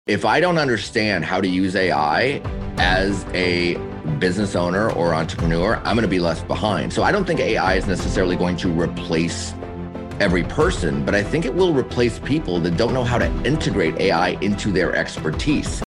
If I don't understand how to use AI as a business owner or entrepreneur, I'm going to be left behind. So I don't think AI is necessarily going to replace every person, but I think it will replace people that don't know how to integrate AI into their expertise.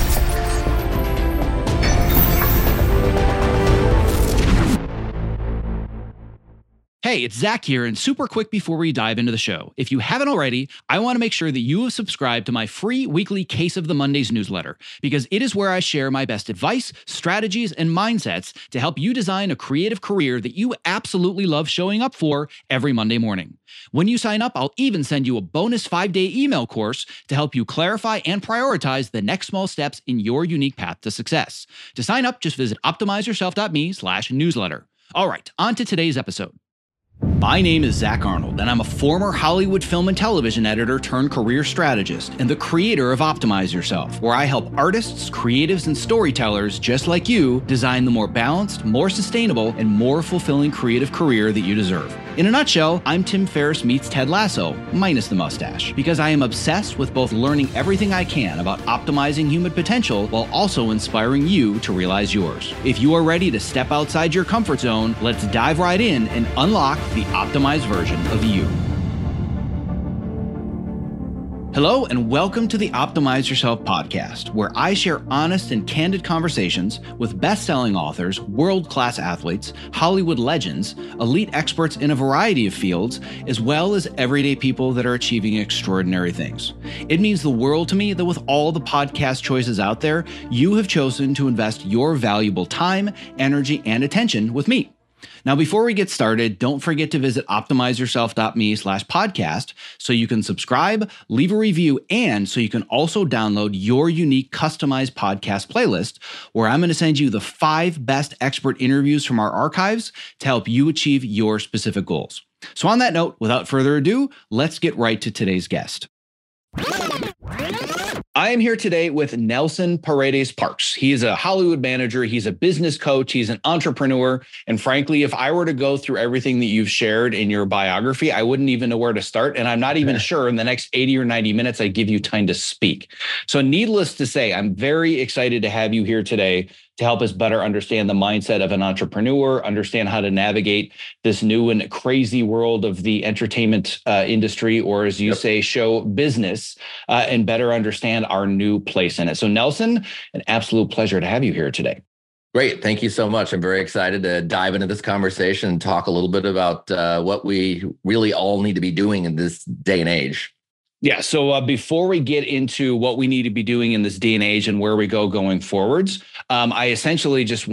Hey, it's Zach here, and super quick before we dive into the show. If you haven't already, I want to make sure that you have subscribed to my free weekly Case of the Mondays newsletter, because it is where I share my best advice, strategies, and mindsets to help you design a creative career that you absolutely love showing up for every Monday morning. When you sign up, I'll even send you a bonus 5-day email course to help you clarify and prioritize the next small steps in your unique path to success. To sign up, just visit optimizeyourself.me/newsletter. All right, on to today's episode. My name is Zach Arnold, and I'm a former Hollywood film and television editor turned career strategist and the creator of Optimize Yourself, where I help artists, creatives, and storytellers just like you design the more balanced, more sustainable, and more fulfilling creative career that you deserve. In a nutshell, I'm Tim Ferriss meets Ted Lasso, minus the mustache, because I am obsessed with both learning everything I can about optimizing human potential while also inspiring you to realize yours. If you are ready to step outside your comfort zone, let's dive right in and unlock the optimized version of you. Hello, and welcome to the Optimize Yourself podcast, where I share honest and candid conversations with best-selling authors, world-class athletes, Hollywood legends, elite experts in a variety of fields, as well as everyday people that are achieving extraordinary things. It means the world to me that with all the podcast choices out there, you have chosen to invest your valuable time, energy, and attention with me. Now, before we get started, don't forget to visit optimizeyourself.me/podcast so you can subscribe, leave a review, and so you can also download your unique customized podcast playlist, where I'm going to send you the 5 best expert interviews from our archives to help you achieve your specific goals. So on that note, without further ado, let's get right to today's guest. I am here today with Nelson Paredes Parks. He is a Hollywood manager. He's a business coach. He's an entrepreneur. And frankly, if I were to go through everything that you've shared in your biography, I wouldn't even know where to start. And I'm not even sure in the next 80 or 90 minutes, I give you time to speak. So needless to say, I'm very excited to have you here today to help us better understand the mindset of an entrepreneur, understand how to navigate this new and crazy world of the entertainment industry, or as you say, show business, and better understand our new place in it. So Nelson, an absolute pleasure to have you here today. Great. Thank you so much. I'm very excited to dive into this conversation and talk a little bit about what we really all need to be doing in this day and age. Yeah. So before we get into what we need to be doing in this day and age and where we go going forwards, I essentially just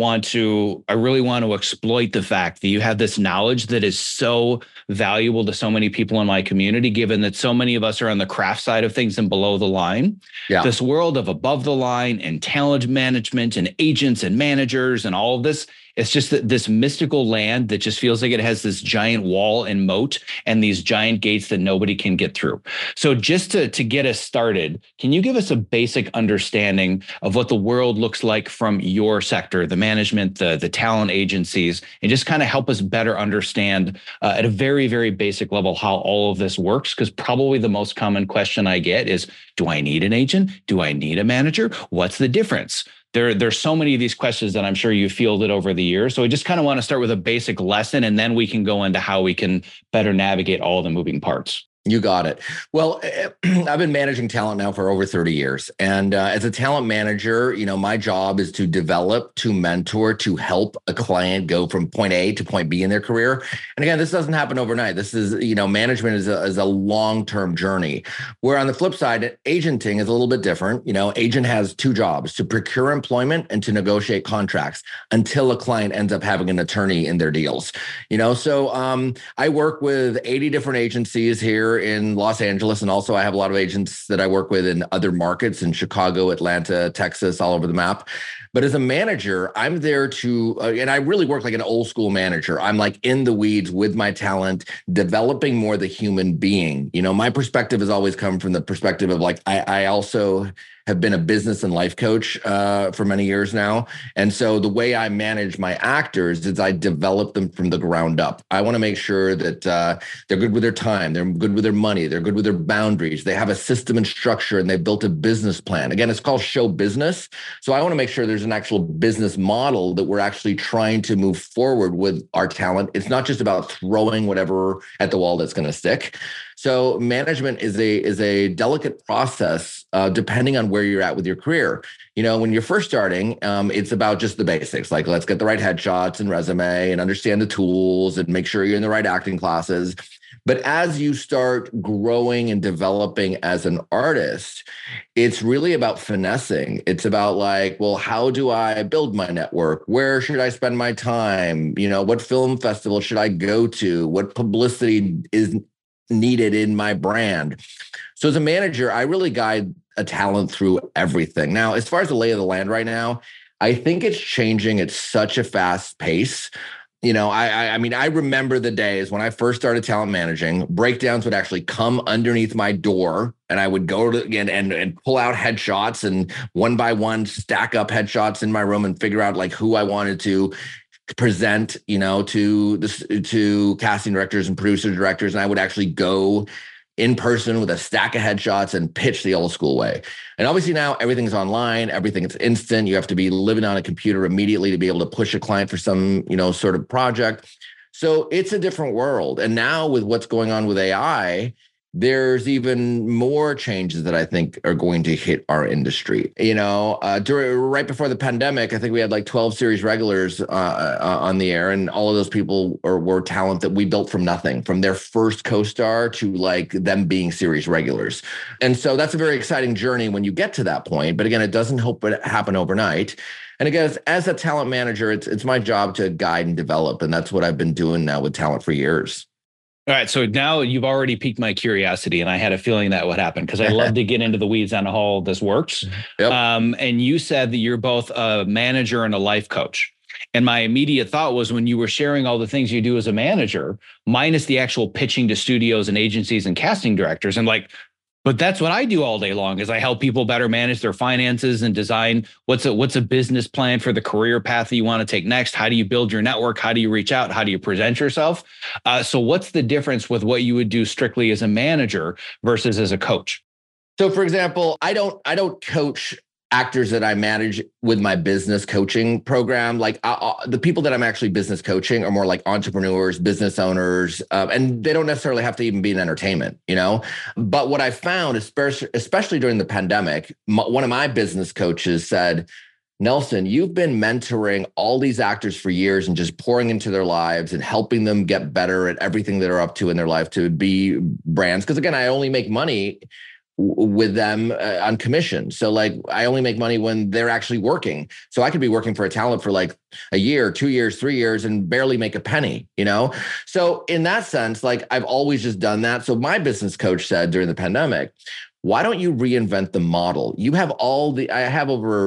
I really want to exploit the fact that you have this knowledge that is so valuable to so many people in my community, given that so many of us are on the craft side of things and below the line. Yeah. This world of above the line and talent management and agents and managers and all of this, it's just this mystical land that just feels like it has this giant wall and moat and these giant gates that nobody can get through. So just to get us started, can you give us a basic understanding of what the world looks like from your sector, the management, the talent agencies, and just kind of help us better understand at a very, very basic level how all of this works? Because probably the most common question I get is, do I need an agent? Do I need a manager? What's the difference? There's so many of these questions that I'm sure you fielded over the years. So I just kind of want to start with a basic lesson, and then we can go into how we can better navigate all the moving parts. You got it. Well, I've been managing talent now for over 30 years. And as a talent manager, my job is to develop, to mentor, to help a client go from point A to point B in their career. And again, this doesn't happen overnight. This is, management is a long-term journey. Where on the flip side, agenting is a little bit different. Agent has 2 jobs: to procure employment and to negotiate contracts until a client ends up having an attorney in their deals. So I work with 80 different agencies here in Los Angeles. And also I have a lot of agents that I work with in other markets in Chicago, Atlanta, Texas, all over the map. But as a manager, I'm there to, and I really work like an old school manager. I'm like in the weeds with my talent, developing more the human being. My perspective has always come from the perspective of like, I also have been a business and life coach for many years now. And so the way I manage my actors is I develop them from the ground up. I want to make sure that they're good with their time, they're good with their money, they're good with their boundaries, they have a system and structure, and they've built a business plan. Again, it's called show business. So I want to make sure there's an actual business model that we're actually trying to move forward with our talent. It's not just about throwing whatever at the wall that's going to stick. So management is a delicate process, depending on where you're at with your career. When you're first starting, it's about just the basics. Like, let's get the right headshots and resume and understand the tools and make sure you're in the right acting classes. But as you start growing and developing as an artist, it's really about finessing. It's about like, well, how do I build my network? Where should I spend my time? What film festival should I go to? What publicity is needed in my brand? So as a manager, I really guide a talent through everything. Now, as far as the lay of the land right now, I think it's changing at such a fast pace. I mean, I remember the days when I first started talent managing, breakdowns would actually come underneath my door, and I would go to and pull out headshots and one by one stack up headshots in my room and figure out like who I wanted to present, to casting directors and producer directors. And I would actually go in person with a stack of headshots and pitch the old school way. And obviously now everything's online, everything is instant. You have to be living on a computer immediately to be able to push a client for some, sort of project. So it's a different world. And now with what's going on with AI, there's even more changes that I think are going to hit our industry. Right before the pandemic, I think we had like 12 series regulars on the air, and all of those people were talent that we built from nothing, from their first co-star to like them being series regulars. And so that's a very exciting journey when you get to that point. But again, it doesn't happen overnight. And again, as a talent manager, it's my job to guide and develop. And that's what I've been doing now with talent for years. All right. So now you've already piqued my curiosity, and I had a feeling that would happen because I love to get into the weeds on how all this works. Yep. And you said that you're both a manager and a life coach. And my immediate thought was, when you were sharing all the things you do as a manager, minus the actual pitching to studios and agencies and casting directors, and like, but that's what I do all day long, is I help people better manage their finances and design what's a business plan for the career path that you want to take next. How do you build your network? How do you reach out? How do you present yourself? So what's the difference with what you would do strictly as a manager versus as a coach? So for example, I don't coach actors that I manage with my business coaching program. Like the people that I'm actually business coaching are more like entrepreneurs, business owners, and they don't necessarily have to even be in entertainment, But what I found, especially during the pandemic, one of my business coaches said, Nelson, you've been mentoring all these actors for years and just pouring into their lives and helping them get better at everything that they're up to in their life to be brands. Because again, I only make money with them on commission. So like I only make money when they're actually working. So I could be working for a talent for like a year, 2 years, 3 years and barely make a penny, So in that sense, like I've always just done that. So my business coach said during the pandemic, why don't you reinvent the model? You have I have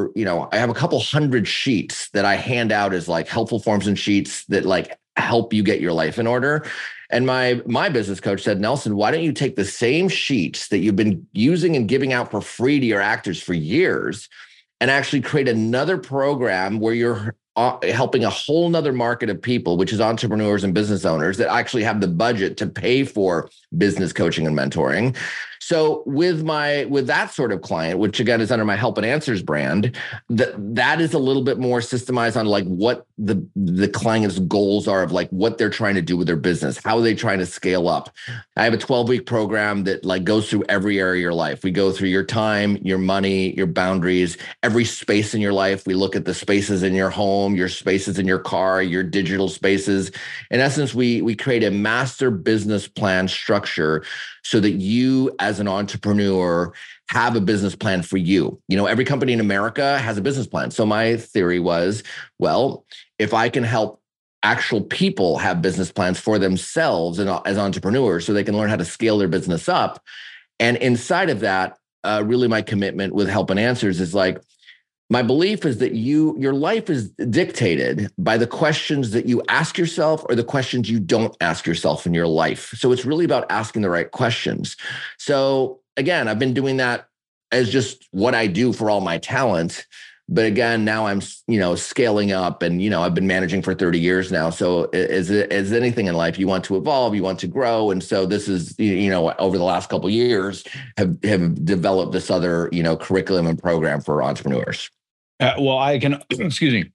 a couple hundred sheets that I hand out as like helpful forms and sheets that like help you get your life in order. And my business coach said, Nelson, why don't you take the same sheets that you've been using and giving out for free to your actors for years and actually create another program where you're helping a whole nother market of people, which is entrepreneurs and business owners that actually have the budget to pay for business coaching and mentoring. So with that sort of client, which again is under my Help and Answers brand, that is a little bit more systemized on like what the client's goals are of like what they're trying to do with their business, how are they trying to scale up. I have a 12-week program that like goes through every area of your life. We go through your time, your money, your boundaries, every space in your life. We look at the spaces in your home, your spaces in your car, your digital spaces. In essence, we create a master business plan structure so that you as an entrepreneur have a business plan for you. Every company in America has a business plan. So my theory was, well, if I can help actual people have business plans for themselves and as entrepreneurs so they can learn how to scale their business up. And inside of that, really my commitment with Help and Answers is like, My belief is that your life is dictated by the questions that you ask yourself or the questions you don't ask yourself in your life. So it's really about asking the right questions. So again, I've been doing that as just what I do for all my talent. But again, now I'm, scaling up, and, I've been managing for 30 years now. So as anything in life, you want to evolve, you want to grow. And so this is, over the last couple of years have developed this other, curriculum and program for entrepreneurs. Well, I can, excuse me.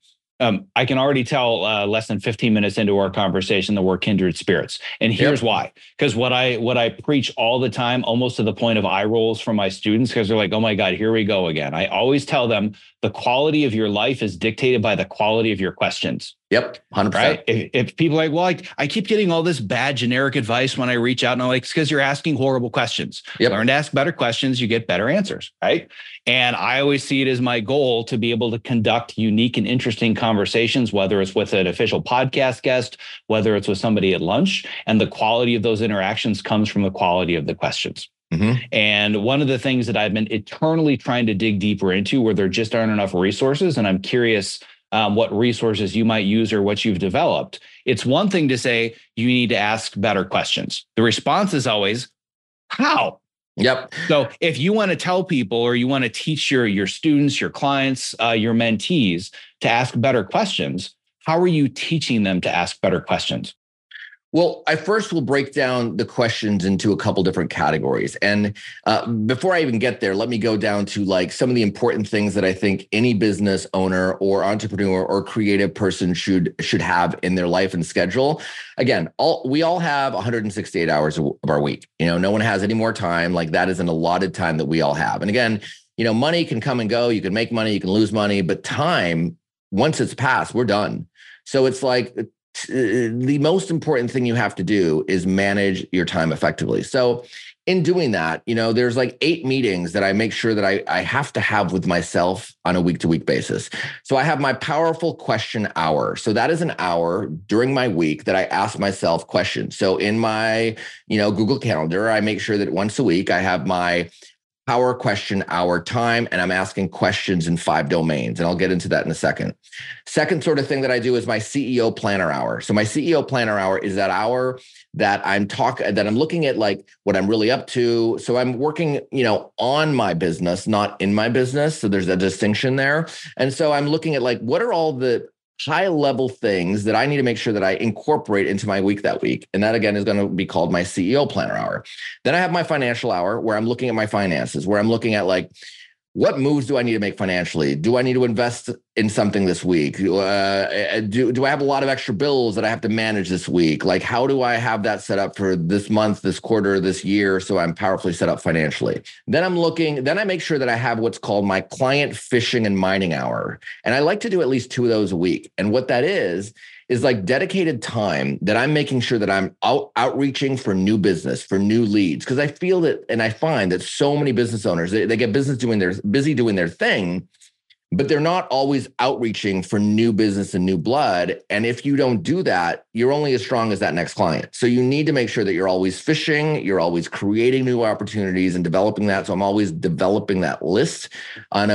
I can already tell less than 15 minutes into our conversation that we're kindred spirits. And here's why. Because what I preach all the time, almost to the point of eye rolls from my students, because they're like, oh my God, here we go again. I always tell them the quality of your life is dictated by the quality of your questions. Yep, 100%. Right? If people are like, well, I keep getting all this bad generic advice when I reach out, and I'm like, it's because you're asking horrible questions. Yep. Learn to ask better questions, you get better answers, right? And I always see it as my goal to be able to conduct unique and interesting conversations, whether it's with an official podcast guest, whether it's with somebody at lunch, and the quality of those interactions comes from the quality of the questions. Mm-hmm. And one of the things that I've been eternally trying to dig deeper into, where there just aren't enough resources, and I'm curious what resources you might use or what you've developed. It's one thing to say you need to ask better questions. The response is always, how? Yep. So if you want to tell people, or you want to teach your students, your clients, your mentees to ask better questions, how are you teaching them to ask better questions? Well, I first will break down the questions into a couple different categories. And before I even get there, let me go down to like some of the important things that I think any business owner or entrepreneur or creative person should have in their life and schedule. Again, we all have 168 hours of our week. No one has any more time. Like, that is an allotted time that we all have. And again, money can come and go. You can make money, you can lose money, but time, once it's passed, we're done. So it's like, the most important thing you have to do is manage your time effectively. So in doing that, there's like 8 meetings that I make sure that I have to have with myself on a week-to-week basis. So I have my powerful question hour. So that is an hour during my week that I ask myself questions. So in my, Google Calendar, I make sure that once a week I have my power question hour time, and I'm asking questions in 5 domains. And I'll get into that in a second. Second sort of thing that I do is my CEO planner hour. So my CEO planner hour is that hour that I'm looking at like what I'm really up to. So I'm working, on my business, not in my business. So there's a distinction there. And so I'm looking at like, what are all the high level things that I need to make sure that I incorporate into my week that week. And that again is going to be called my CEO planner hour. Then I have my financial hour where I'm looking at my finances, where I'm looking at like, what moves do I need to make financially? Do I need to invest in something this week? Do I have a lot of extra bills that I have to manage this week? Like, how do I have that set up for this month, this quarter, this year, so I'm powerfully set up financially? Then I make sure that I have what's called my client fishing and mining hour. And I like to do at least 2 of those a week. And what that is like dedicated time that I'm making sure that I'm outreaching for new business, for new leads. Because I feel that, and I find that so many business owners, they get busy doing their thing, but they're not always outreaching for new business and new blood. And if you don't do that, you're only as strong as that next client. So you need to make sure that you're always fishing, you're always creating new opportunities and developing that. So I'm always developing that list on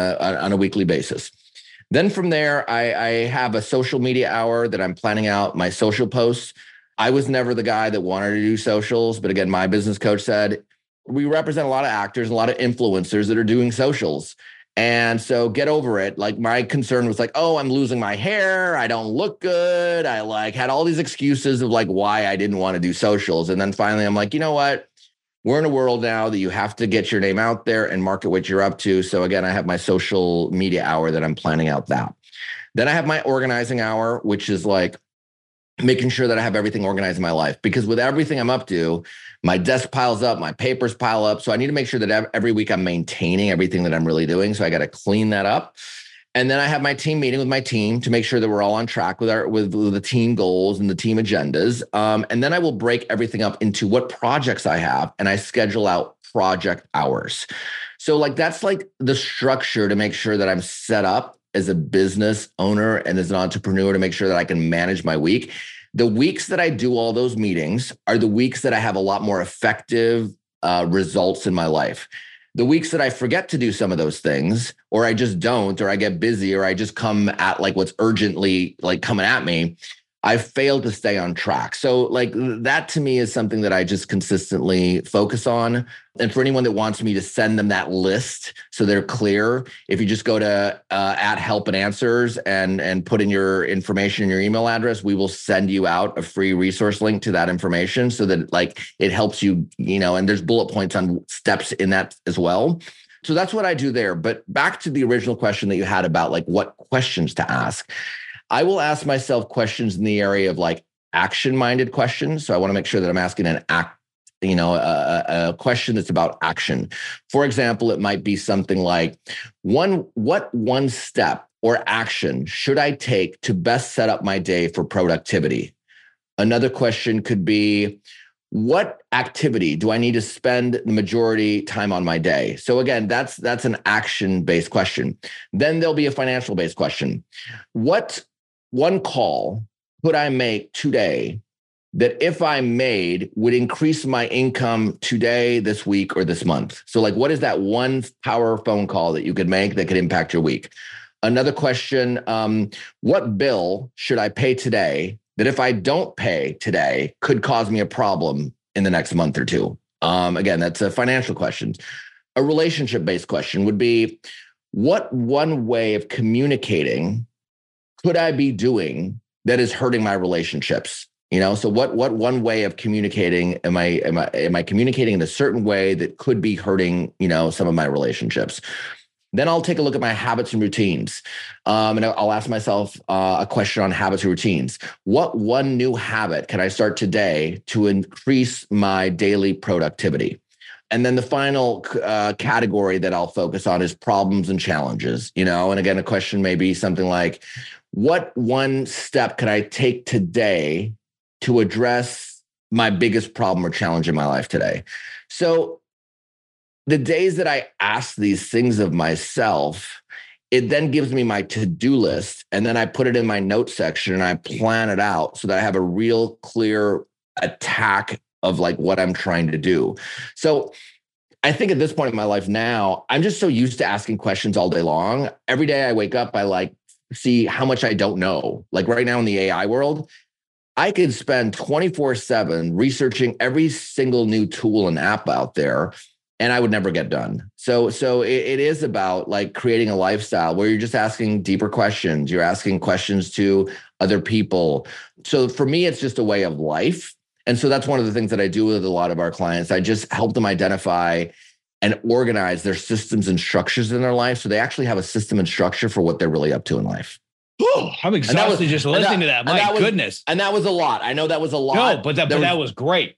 a weekly basis. Then from there, I have a social media hour that I'm planning out my social posts. I was never the guy that wanted to do socials. But again, my business coach said, we represent a lot of actors, a lot of influencers that are doing socials. And so get over it. Like, my concern was like, oh, I'm losing my hair. I don't look good. I like had all these excuses of like why I didn't want to do socials. And then finally, I'm like, you know what? We're in a world now that you have to get your name out there and market what you're up to. So again, I have my social media hour that I'm planning out that. Then I have my organizing hour, which is like making sure that I have everything organized in my life. Because with everything I'm up to, my desk piles up, my papers pile up. So I need to make sure that every week I'm maintaining everything that I'm really doing. So I got to clean that up. And then I have my team meeting with my team to make sure that we're all on track with the team goals and the team agendas. And then I will break everything up into what projects I have, and I schedule out project hours. So like that's like the structure to make sure that I'm set up as a business owner and as an entrepreneur to make sure that I can manage my week. The weeks that I do all those meetings are the weeks that I have a lot more effective results in my life. The weeks that I forget to do some of those things, or I just don't, or I get busy, or I just come at like what's urgently like coming at me, I failed to stay on track. So like that to me is something that I just consistently focus on. And for anyone that wants me to send them that list so they're clear, if you just go to @help and answers and put in your information and your email address, we will send you out a free resource link to that information so that like it helps you, and there's bullet points on steps in that as well. So that's what I do there. But back to the original question that you had about like what questions to ask. I will ask myself questions in the area of like action-minded questions. So I want to make sure that I'm asking a question that's about action. For example, it might be something like, what one step or action should I take to best set up my day for productivity? Another question could be, what activity do I need to spend the majority time on my day? So again, that's an action-based question. Then there'll be a financial-based question. What one call could I make today that if I made would increase my income today, this week, or this month? So like, what is that one power phone call that you could make that could impact your week? Another question, what bill should I pay today that if I don't pay today could cause me a problem in the next month or two? Again, that's a financial question. A relationship-based question would be, what one way of communicating could I be doing that is hurting my relationships? So what one way of communicating am I communicating in a certain way that could be hurting, some of my relationships? Then I'll take a look at my habits and routines. And I'll ask myself a question on habits and routines. What one new habit can I start today to increase my daily productivity? And then the final category that I'll focus on is problems and challenges, and again, a question may be something like, what one step can I take today to address my biggest problem or challenge in my life today? So the days that I ask these things of myself, it then gives me my to-do list, and then I put it in my notes section and I plan it out so that I have a real clear attack of like what I'm trying to do. So I think at this point in my life now, I'm just so used to asking questions all day long. Every day I wake up, I like see how much I don't know. Like right now in the AI world, I could spend 24/7 researching every single new tool and app out there, and I would never get done. So it is about like creating a lifestyle where you're just asking deeper questions. You're asking questions to other people. So for me, it's just a way of life. And so that's one of the things that I do with a lot of our clients. I just help them identify and organize their systems and structures in their life so they actually have a system and structure for what they're really up to in life. Oh, I'm exhausted just listening to that. My goodness. And that was a lot. I know that was a lot. No, but that was great.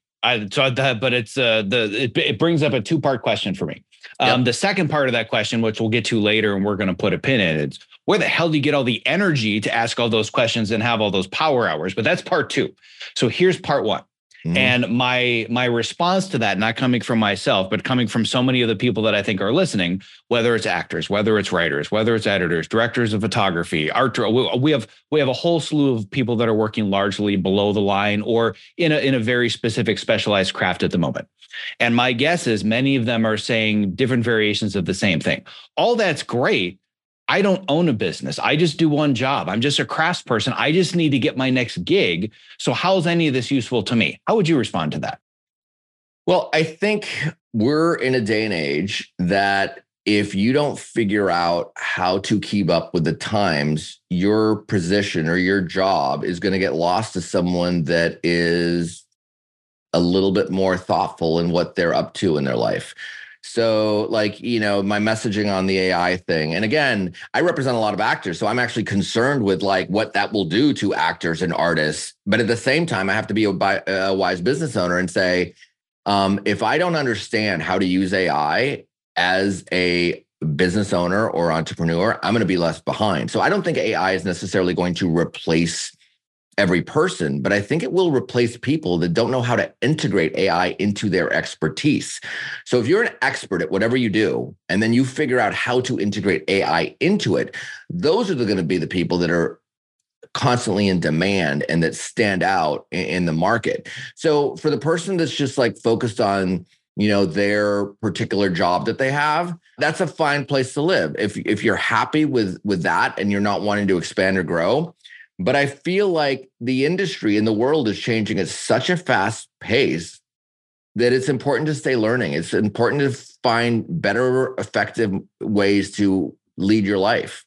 It brings up a two-part question for me. The second part of that question, which we'll get to later, and we're going to put a pin in it, is where the hell do you get all the energy to ask all those questions and have all those power hours? But that's part two. So here's part one. Mm-hmm. And my response to that, not coming from myself, but coming from so many of the people that I think are listening, whether it's actors, whether it's writers, whether it's editors, directors of photography, art, we have a whole slew of people that are working largely below the line or in a very specific specialized craft at the moment. And my guess is many of them are saying different variations of the same thing. All that's great. I don't own a business. I just do one job. I'm just a craftsperson. I just need to get my next gig. So how's any of this useful to me? How would you respond to that? Well, I think we're in a day and age that if you don't figure out how to keep up with the times, your position or your job is going to get lost to someone that is a little bit more thoughtful in what they're up to in their life. So like, my messaging on the AI thing. And again, I represent a lot of actors. So I'm actually concerned with like what that will do to actors and artists. But at the same time, I have to be a wise business owner and say, if I don't understand how to use AI as a business owner or entrepreneur, I'm going to be left behind. So I don't think AI is necessarily going to replace every person, but I think it will replace people that don't know how to integrate AI into their expertise. So if you're an expert at whatever you do, and then you figure out how to integrate AI into it, those are going to be the people that are constantly in demand and that stand out in the market. So for the person that's just like focused on their particular job that they have, that's a fine place to live. If you're happy with that and you're not wanting to expand or grow. But I feel like the industry and the world is changing at such a fast pace that it's important to stay learning. It's important to find better, effective ways to lead your life,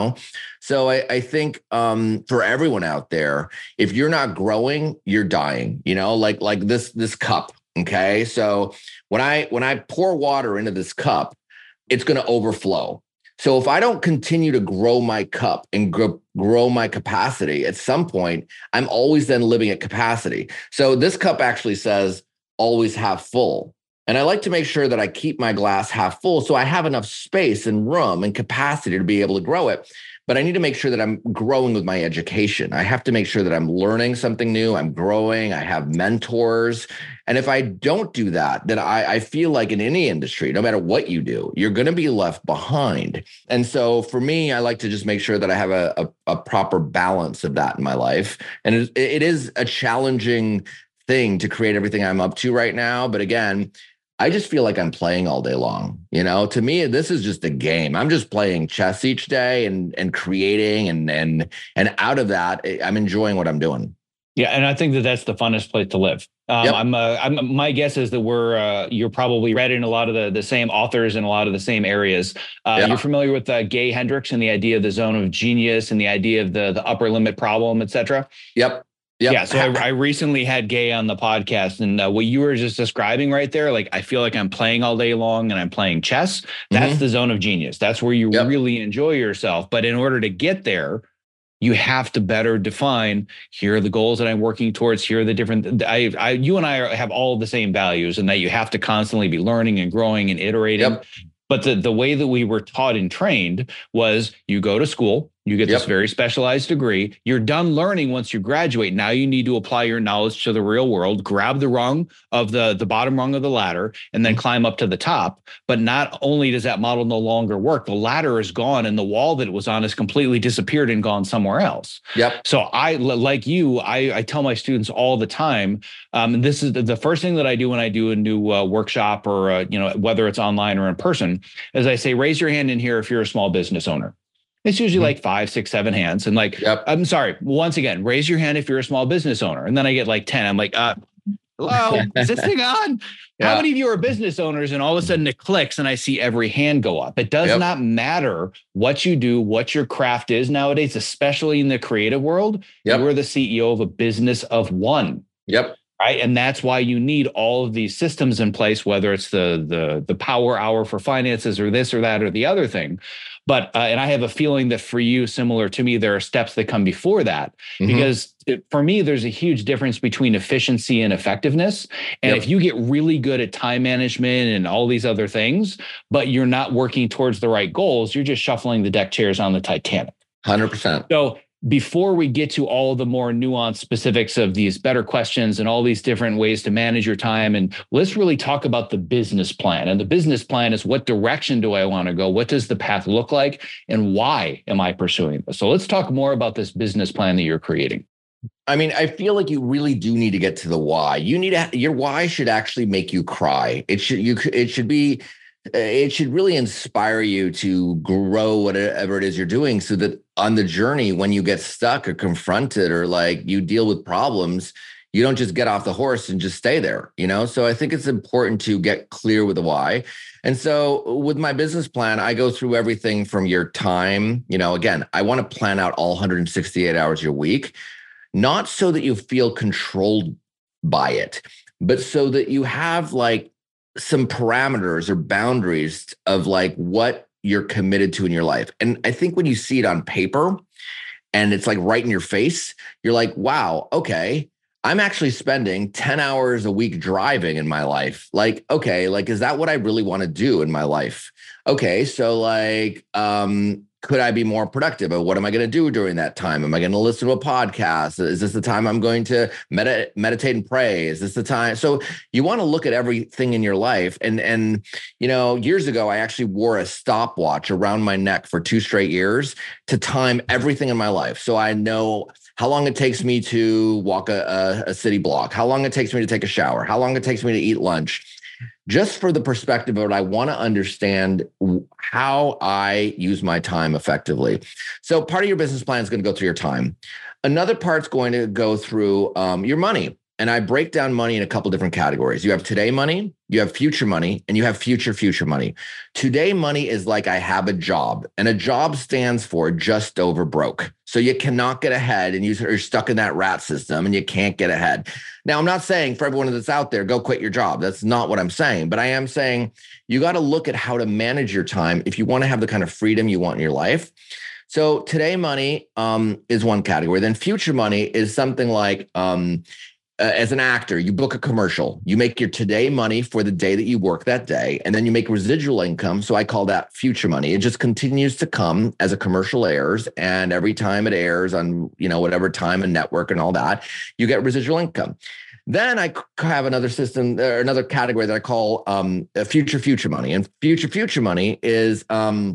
So I think for everyone out there, if you're not growing, you're dying, like this cup. Okay. So when I pour water into this cup, it's going to overflow. So if I don't continue to grow my cup and grow my capacity, at some point, I'm always then living at capacity. So this cup actually says, always half full. And I like to make sure that I keep my glass half full so I have enough space and room and capacity to be able to grow it. But I need to make sure that I'm growing with my education. I have to make sure that I'm learning something new. I'm growing. I have mentors. And if I don't do that, then I feel like in any industry, no matter what you do, you're going to be left behind. And so for me, I like to just make sure that I have a proper balance of that in my life. And it is a challenging thing to create everything I'm up to right now. But again, I just feel like I'm playing all day long. To me, this is just a game. I'm just playing chess each day and creating and out of that, I'm enjoying what I'm doing. Yeah, and I think that's the funnest place to live. Yep. My guess is that you're probably read in a lot of the same authors in a lot of the same areas. Yeah. You're familiar with Gay Hendricks and the idea of the zone of genius and the idea of the upper limit problem, et cetera. Yep. Yeah. So I recently had Gay on the podcast, and what you were just describing right there, like I feel like I'm playing all day long and I'm playing chess. That's the zone of genius. That's where you really enjoy yourself. But in order to get there, you have to better define, here are the goals that I'm working towards. Here are the different, you and I have all the same values, and that you have to constantly be learning and growing and iterating. Yep. But the way that we were taught and trained was you go to school, you get this very specialized degree. You're done learning once you graduate. Now you need to apply your knowledge to the real world, grab the rung of the bottom rung of the ladder, and then climb up to the top. But not only does that model no longer work, the ladder is gone and the wall that it was on has completely disappeared and gone somewhere else. Yep. So I tell my students all the time, and this is the first thing that I do when I do a new workshop or, whether it's online or in person, is I say, raise your hand in here if you're a small business owner. It's usually like 5, 6, 7 hands. And I'm sorry, once again, raise your hand if you're a small business owner. And then I get like 10. I'm like, hello, is this thing on? Yeah. How many of you are business owners? And all of a sudden it clicks and I see every hand go up. It does not matter what you do, what your craft is nowadays, especially in the creative world. You're the CEO of a business of one. Yep. Right. And that's why you need all of these systems in place, whether it's the power hour for finances or this or that or the other thing. But and I have a feeling that for you, similar to me, there are steps that come before that, because for me, there's a huge difference between efficiency and effectiveness. And if you get really good at time management and all these other things, but you're not working towards the right goals, you're just shuffling the deck chairs on the Titanic. 100%. So before we get to all the more nuanced specifics of these better questions and all these different ways to manage your time, and let's really talk about the business plan. And the business plan is, what direction do I want to go? What does the path look like? And why am I pursuing this? So let's talk more about this business plan that you're creating. I mean, I feel like you really do need to get to the why. Your why should actually make you cry. It should really inspire you to grow whatever it is you're doing, so that on the journey, when you get stuck or confronted or like you deal with problems, you don't just get off the horse and just stay there, So I think it's important to get clear with the why. And so with my business plan, I go through everything from your time. Again, I want to plan out all 168 hours your week, not so that you feel controlled by it, but so that you have like some parameters or boundaries of like what you're committed to in your life. And I think when you see it on paper and it's like right in your face, you're like, wow, okay, I'm actually spending 10 hours a week driving in my life. Like, okay, like, is that what I really want to do in my life? Okay. So like, could I be more productive? But what am I going to do during that time? Am I going to listen to a podcast? Is this the time I'm going to meditate and pray? Is this the time? So you want to look at everything in your life. And years ago, I actually wore a stopwatch around my neck for 2 straight years to time everything in my life. So I know how long it takes me to walk a city block, how long it takes me to take a shower, how long it takes me to eat lunch. just for the perspective of it, I want to understand how I use my time effectively. So part of your business plan is going to go through your time. Another part's going to go through your money. And I break down money in a couple different categories. You have today money, you have future money, and you have future money. Today money is like I have a job, and a job stands for just over broke. So you cannot get ahead, and you're stuck in that rat system and you can't get ahead. Now, I'm not saying for everyone that's out there, go quit your job. That's not what I'm saying. But I am saying you got to look at how to manage your time if you want to have the kind of freedom you want in your life. So today money is one category. Then future money is something like, as an actor, you book a commercial, you make your today money for the day that you work that day, and then you make residual income. So I call that future money. It just continues to come as a commercial airs. And every time it airs on, whatever time and network and all that, you get residual income. Then I have another system, or another category that I call future money. And future money is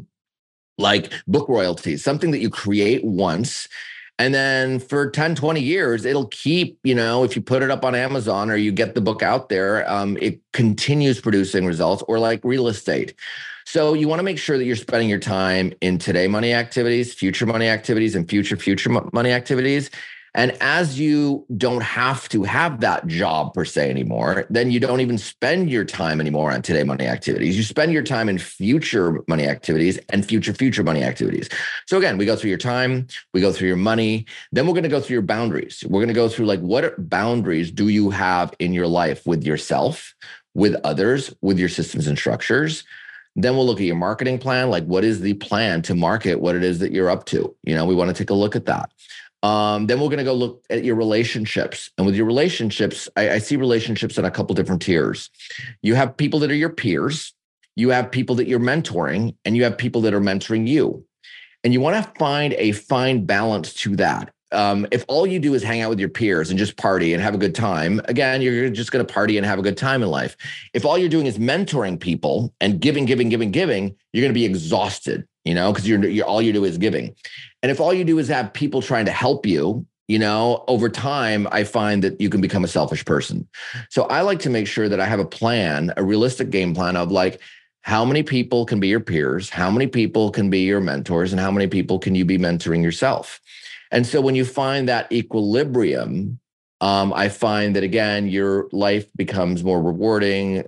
like book royalties, something that you create once. And then for 10, 20 years, it'll keep, if you put it up on Amazon or you get the book out there, it continues producing results, or like real estate. So you want to make sure that you're spending your time in today money activities, future money activities, and future money activities. And as you don't have to have that job per se anymore, then you don't even spend your time anymore on today money activities. You spend your time in future money activities and future money activities. So again, we go through your time, we go through your money, then we're going to go through your boundaries. We're going to go through like, what boundaries do you have in your life with yourself, with others, with your systems and structures? Then we'll look at your marketing plan. Like, what is the plan to market what it is that you're up to? We want to take a look at that. Then we're going to go look at your relationships. And with your relationships, I see relationships in a couple different tiers. You have people that are your peers, you have people that you're mentoring, and you have people that are mentoring you. And you want to find a fine balance to that. If all you do is hang out with your peers and just party and have a good time, again, you're just going to party and have a good time in life. If all you're doing is mentoring people and giving, you're going to be exhausted, because you're all you do is giving. And if all you do is have people trying to help you, over time, I find that you can become a selfish person. So I like to make sure that I have a plan, a realistic game plan of like, how many people can be your peers? How many people can be your mentors? And how many people can you be mentoring yourself? And so when you find that equilibrium, I find that, again, your life becomes more rewarding,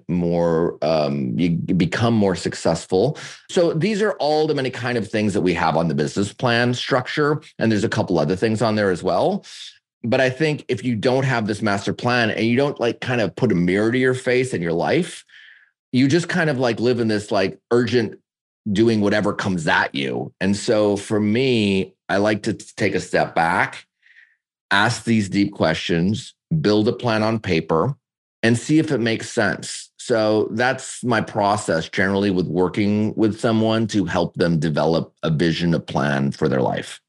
you become more successful. So these are all the many kind of things that we have on the business plan structure. And there's a couple other things on there as well. But I think if you don't have this master plan and you don't like kind of put a mirror to your face in your life, you just kind of like live in this like urgent doing whatever comes at you. And so for me, I like to take a step back, ask these deep questions, build a plan on paper, and see if it makes sense. So that's my process generally with working with someone to help them develop a vision, a plan for their life.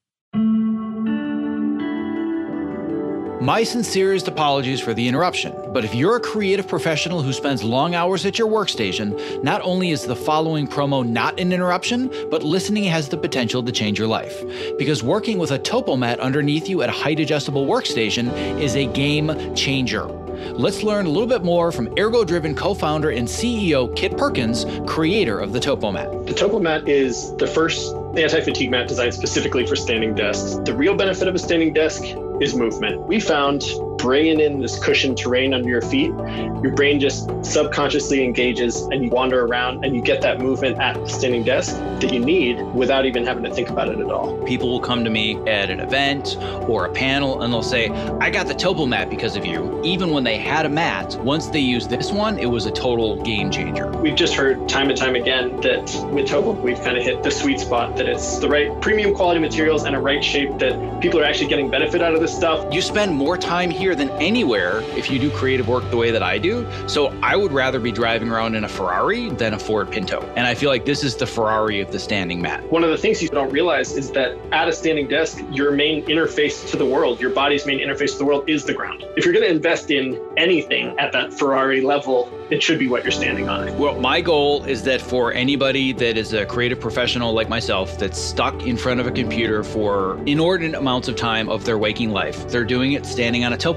My sincerest apologies for the interruption, but if you're a creative professional who spends long hours at your workstation, not only is the following promo not an interruption, but listening has the potential to change your life. Because working with a TopoMat underneath you at a height-adjustable workstation is a game changer. Let's learn a little bit more from Ergo-Driven co-founder and CEO Kit Perkins, creator of the TopoMat. The TopoMat is the first anti-fatigue mat designed specifically for standing desks. The real benefit of a standing desk is movement. We found bringing in this cushioned terrain under your feet, your brain just subconsciously engages and you wander around and you get that movement at the standing desk that you need without even having to think about it at all. People will come to me at an event or a panel and they'll say, I got the TopoMat because of you. Even when they had a mat, once they used this one, it was a total game changer. We've just heard time and time again that with Topo, we've kind of hit the sweet spot, that it's the right premium quality materials and a right shape that people are actually getting benefit out of this stuff. You spend more time here than anywhere if you do creative work the way that I do. So I would rather be driving around in a Ferrari than a Ford Pinto. And I feel like this is the Ferrari of the standing mat. One of the things you don't realize is that at a standing desk, your main interface to the world, your body's main interface to the world is the ground. If you're going to invest in anything at that Ferrari level, it should be what you're standing on. Well, my goal is that for anybody that is a creative professional like myself that's stuck in front of a computer for inordinate amounts of time of their waking life, they're doing it standing on a TopoMat.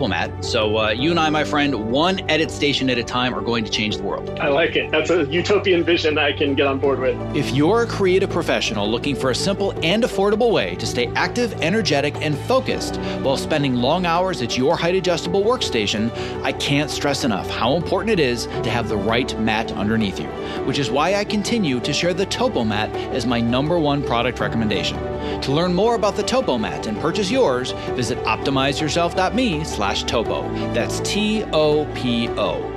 TopoMat. So you and I, my friend, one edit station at a time are going to change the world. I like it. That's a utopian vision I can get on board with. If you're a creative professional looking for a simple and affordable way to stay active, energetic, and focused while spending long hours at your height-adjustable workstation, I can't stress enough how important it is to have the right mat underneath you, which is why I continue to share the TopoMat as my #1 product recommendation. To learn more about the TopoMat and purchase yours, visit optimizeyourself.me/topo. That's TOPO.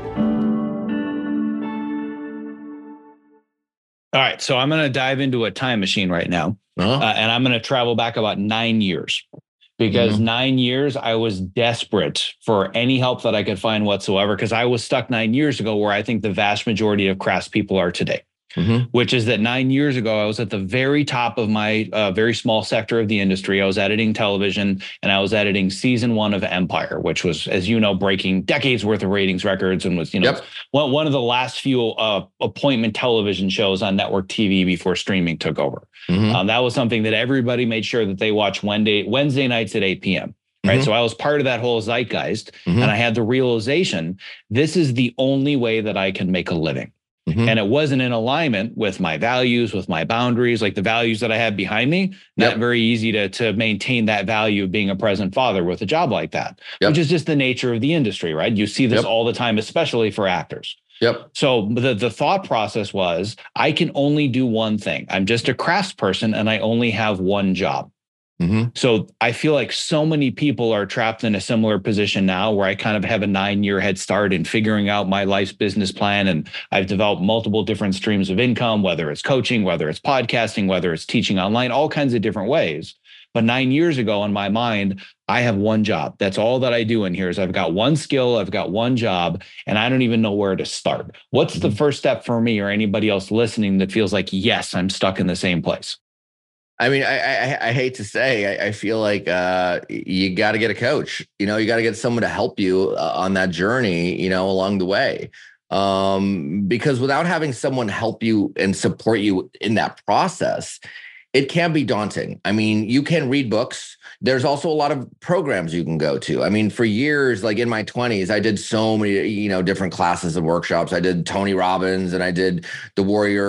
All right, so I'm going to dive into a time machine right now, and I'm going to travel back about 9 years, because 9 years I was desperate for any help that I could find whatsoever, because I was stuck 9 years ago where I think the vast majority of craftspeople are today. Which is that 9 years ago, I was at the very top of my very small sector of the industry. I was editing television, and I was editing season 1 of Empire, which was, as you know, breaking decades worth of ratings records, and was, one of the last few appointment television shows on network TV before streaming took over. That was something that everybody made sure that they watched Wednesday nights at 8 p.m. Right. So I was part of that whole zeitgeist, and I had the realization, this is the only way that I can make a living. And it wasn't in alignment with my values, with my boundaries, like the values that I had behind me. Not very easy to maintain that value of being a present father with a job like that, which is just the nature of the industry, right? You see this all the time, especially for actors. So the thought process was, I can only do one thing. I'm just a craftsperson, and I only have one job. So I feel like so many people are trapped in a similar position now, where I kind of have a 9-year head start in figuring out my life's business plan. And I've developed multiple different streams of income, whether it's coaching, whether it's podcasting, whether it's teaching online, all kinds of different ways. But 9 years ago, in my mind, I have one job. That's all that I do in here is I've got one skill, I've got one job, and I don't even know where to start. What's the first step for me or anybody else listening that feels like, yes, I'm stuck in the same place? I mean, I hate to say, I feel like you got to get a coach. You got to get someone to help you on that journey, along the way. Because without having someone help you and support you in that process, it can be daunting. I mean, you can read books. There's also a lot of programs you can go to. I mean, for years, like in my 20s, I did so many, different classes and workshops. I did Tony Robbins, and I did the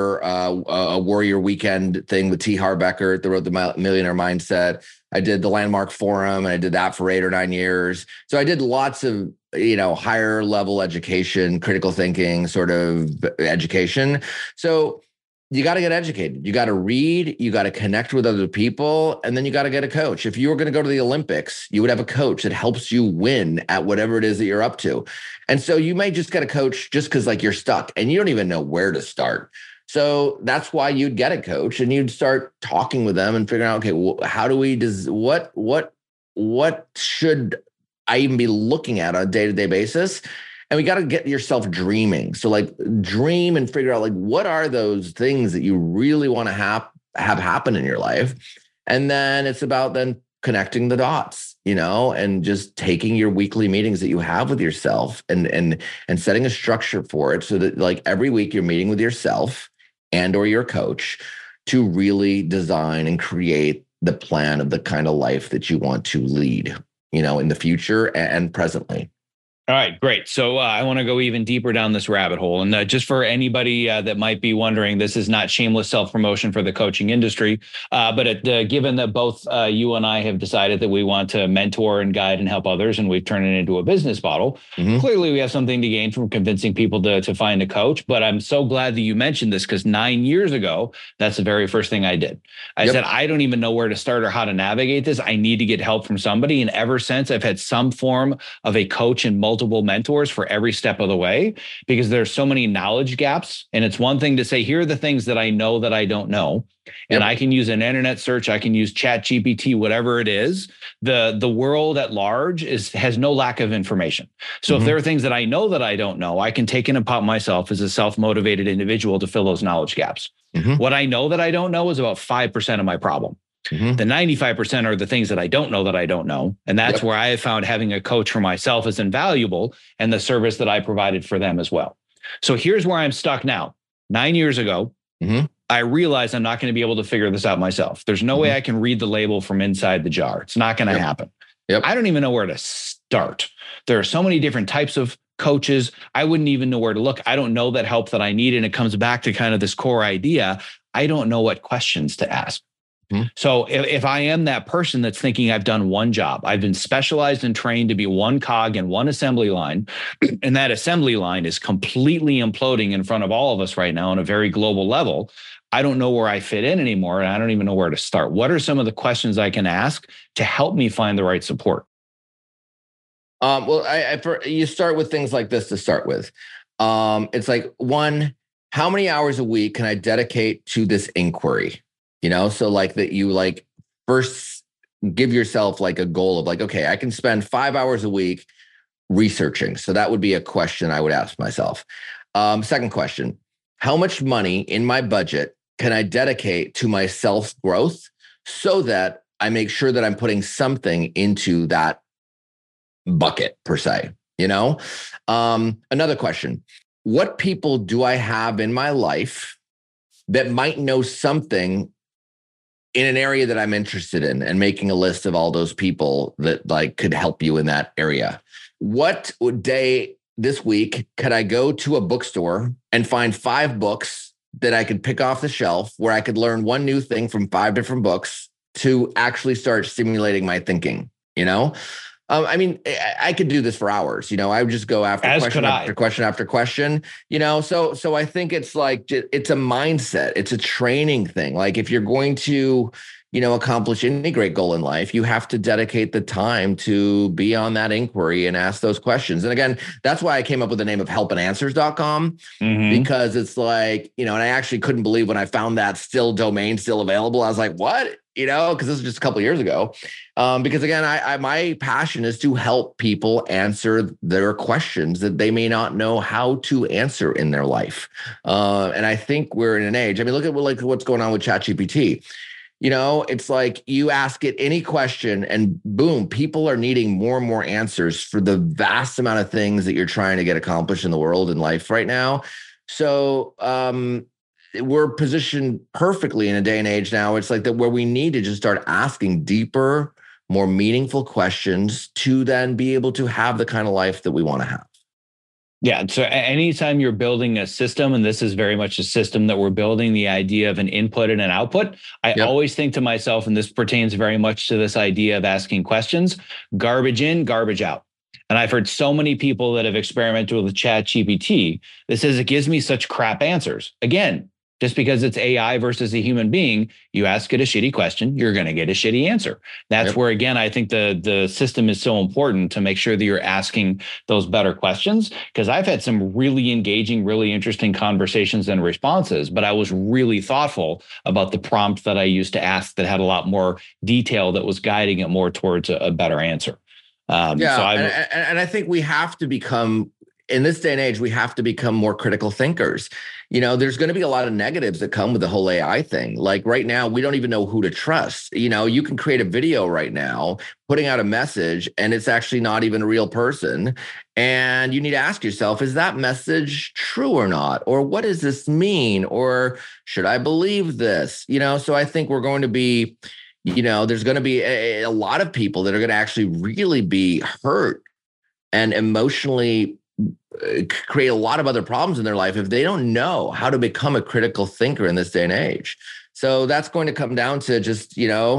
Warrior Weekend thing with T. Harv Eker that wrote the Millionaire Mindset. I did the Landmark Forum, and I did that for 8 or 9 years. So I did lots of, higher level education, critical thinking sort of education. So you got to get educated. You got to read, you got to connect with other people, and then you got to get a coach. If you were going to go to the Olympics, you would have a coach that helps you win at whatever it is that you're up to. And so you may just get a coach just because you're stuck and you don't even know where to start. So that's why you'd get a coach, and you'd start talking with them and figuring out, okay, well, how do we, what should I even be looking at on a day-to-day basis? And we got to get yourself dreaming. So dream and figure out what are those things that you really want to have happen in your life. And then it's about then connecting the dots, and just taking your weekly meetings that you have with yourself and setting a structure for it, so that every week you're meeting with yourself and or your coach to really design and create the plan of the kind of life that you want to lead, in the future and presently. All right, great. So I want to go even deeper down this rabbit hole. And just for anybody that might be wondering, this is not shameless self-promotion for the coaching industry. But given that both you and I have decided that we want to mentor and guide and help others, and we've turned it into a business model, clearly we have something to gain from convincing people to find a coach. But I'm so glad that you mentioned this, because 9 years ago, that's the very first thing I did. I said, I don't even know where to start or how to navigate this. I need to get help from somebody. And ever since, I've had some form of a coach and multiple mentors for every step of the way, because there's so many knowledge gaps. And it's one thing to say, here are the things that I know that I don't know. And I can use an internet search. I can use ChatGPT, whatever it is. The world at large has no lack of information. So if there are things that I know that I don't know, I can take it upon myself as a self-motivated individual to fill those knowledge gaps. What I know that I don't know is about 5% of my problem. The 95% are the things that I don't know that I don't know. And that's where I have found having a coach for myself is invaluable, and the service that I provided for them as well. So here's where I'm stuck now. 9 years ago, I realized I'm not going to be able to figure this out myself. There's no way I can read the label from inside the jar. It's not going to happen. I don't even know where to start? There are so many different types of coaches. I wouldn't even know where to look. I don't know that help that I need. And it comes back to kind of this core idea. I don't know what questions to ask. So if I am that person that's thinking I've done one job, I've been specialized and trained to be one cog in one assembly line, and that assembly line is completely imploding in front of all of us right now on a very global level, I don't know where I fit in anymore, and I don't even know where to start. What are some of the questions I can ask to help me find the right support? Well, you start with things like this to start with. It's like, one, how many hours a week can I dedicate to this inquiry? So like that you like first give yourself like a goal of like, okay, I can spend 5 hours a week researching. So that would be a question I would ask myself. Second question, how much money in my budget can I dedicate to my self-growth so that I make sure that I'm putting something into that bucket per se, Another question, what people do I have in my life that might know something in an area that I'm interested in, and making a list of all those people that like could help you in that area? What day this week could I go to a bookstore and find 5 books that I could pick off the shelf where I could learn one new thing from 5 different books to actually start stimulating my thinking? I could do this for hours. I would just go after question after question after question. So I think it's like it's a mindset. It's a training thing. Like if you're going to, accomplish any great goal in life, you have to dedicate the time to be on that inquiry and ask those questions. And again, that's why I came up with the name of helpandanswers.com, because it's like, and I actually couldn't believe when I found that domain still available. I was like, what? Because this was just a couple of years ago. Because again, my passion is to help people answer their questions that they may not know how to answer in their life. And I think we're in an age. I mean, look at what's going on with ChatGPT. It's like you ask it any question and boom, people are needing more and more answers for the vast amount of things that you're trying to get accomplished in the world and life right now. So we're positioned perfectly in a day and age now. It's like that where we need to just start asking deeper, more meaningful questions to then be able to have the kind of life that we want to have. Yeah. So anytime you're building a system, and this is very much a system that we're building, the idea of an input and an output, I always think to myself, and this pertains very much to this idea of asking questions, garbage in, garbage out. And I've heard so many people that have experimented with ChatGPT that says it gives me such crap answers. Again, just because it's AI versus a human being, you ask it a shitty question, you're going to get a shitty answer. That's where, again, I think the system is so important to make sure that you're asking those better questions, because I've had some really engaging, really interesting conversations and responses, but I was really thoughtful about the prompt that I used to ask that had a lot more detail that was guiding it more towards a better answer. And I think we have to become, in this day and age, we have to become more critical thinkers. There's going to be a lot of negatives that come with the whole AI thing. Like right now, we don't even know who to trust. You can create a video right now, putting out a message, and it's actually not even a real person. And you need to ask yourself, is that message true or not? Or what does this mean? Or should I believe this? So I think we're going to be, there's going to be a lot of people that are going to actually really be hurt and emotionally create a lot of other problems in their life if they don't know how to become a critical thinker in this day and age. So that's going to come down to just,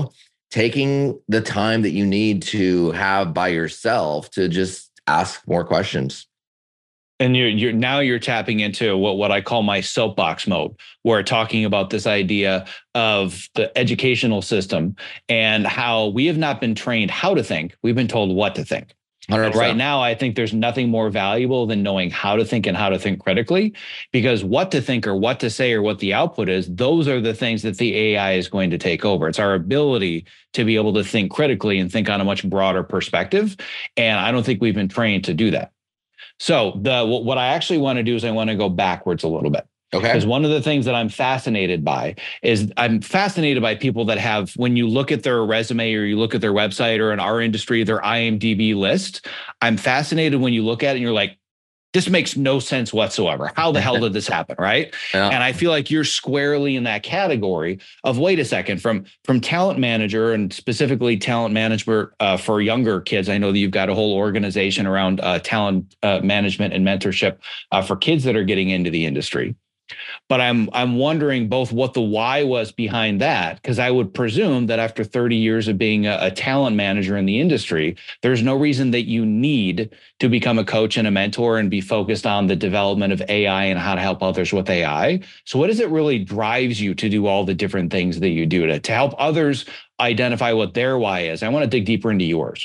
taking the time that you need to have by yourself to just ask more questions. And you're tapping into what I call my soapbox mode, where talking about this idea of the educational system and how we have not been trained how to think. We've been told what to think. And right now, I think there's nothing more valuable than knowing how to think and how to think critically, because what to think or what to say or what the output is, those are the things that the AI is going to take over. It's our ability to be able to think critically and think on a much broader perspective. And I don't think we've been trained to do that. So what I actually want to do is I want to go backwards a little bit. Okay. Because one of the things that I'm fascinated by is I'm fascinated by people that have, when you look at their resume or you look at their website or in our industry, their IMDb list, I'm fascinated when you look at it and you're like, this makes no sense whatsoever. How the hell did this happen? Right. Yeah. And I feel like you're squarely in that category of, wait a second, from talent manager, and specifically talent management for younger kids. I know that you've got a whole organization around talent management and mentorship for kids that are getting into the industry. But I'm wondering both what the why was behind that, because I would presume that after 30 years of being a talent manager in the industry, there's no reason that you need to become a coach and a mentor and be focused on the development of AI and how to help others with AI. So what is it really drives you to do all the different things that you do to help others identify what their why is? I want to dig deeper into yours.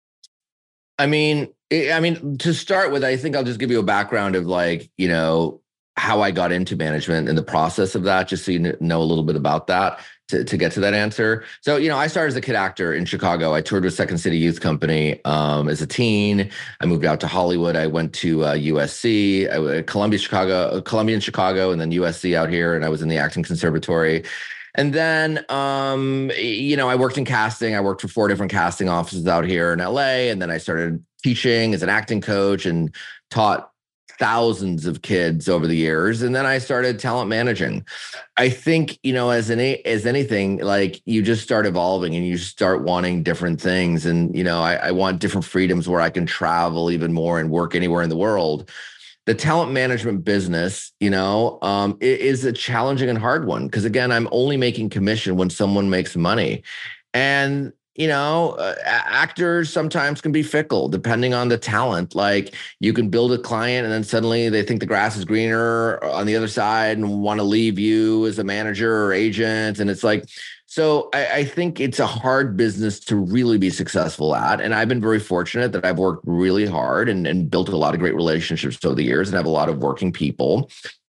I mean, to start with, I think I'll just give you a background of how I got into management and the process of that, just so you know a little bit about that to get to that answer. So, I started as a kid actor in Chicago. I toured with Second City Youth Company as a teen. I moved out to Hollywood. I went to USC, Columbia in Chicago, and then USC out here. And I was in the acting conservatory. And then, I worked in casting. I worked for 4 different casting offices out here in LA. And then I started teaching as an acting coach and taught thousands of kids over the years. And then I started talent managing. I think, as anything, like, you just start evolving and you start wanting different things. And, I want different freedoms where I can travel even more and work anywhere in the world. The talent management business, is a challenging and hard one, because again, I'm only making commission when someone makes money. And actors sometimes can be fickle depending on the talent. Like, you can build a client and then suddenly they think the grass is greener on the other side and want to leave you as a manager or agent. And it's like, so I think it's a hard business to really be successful at. And I've been very fortunate that I've worked really hard and built a lot of great relationships over the years and have a lot of working people.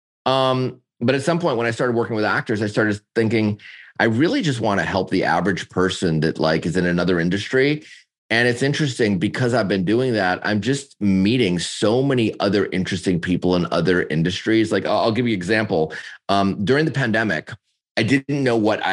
But at some point when I started working with actors, I started thinking, I really just want to help the average person that is in another industry. And it's interesting because I've been doing that. I'm just meeting so many other interesting people in other industries. Like, I'll give you an example. During the pandemic, I didn't know what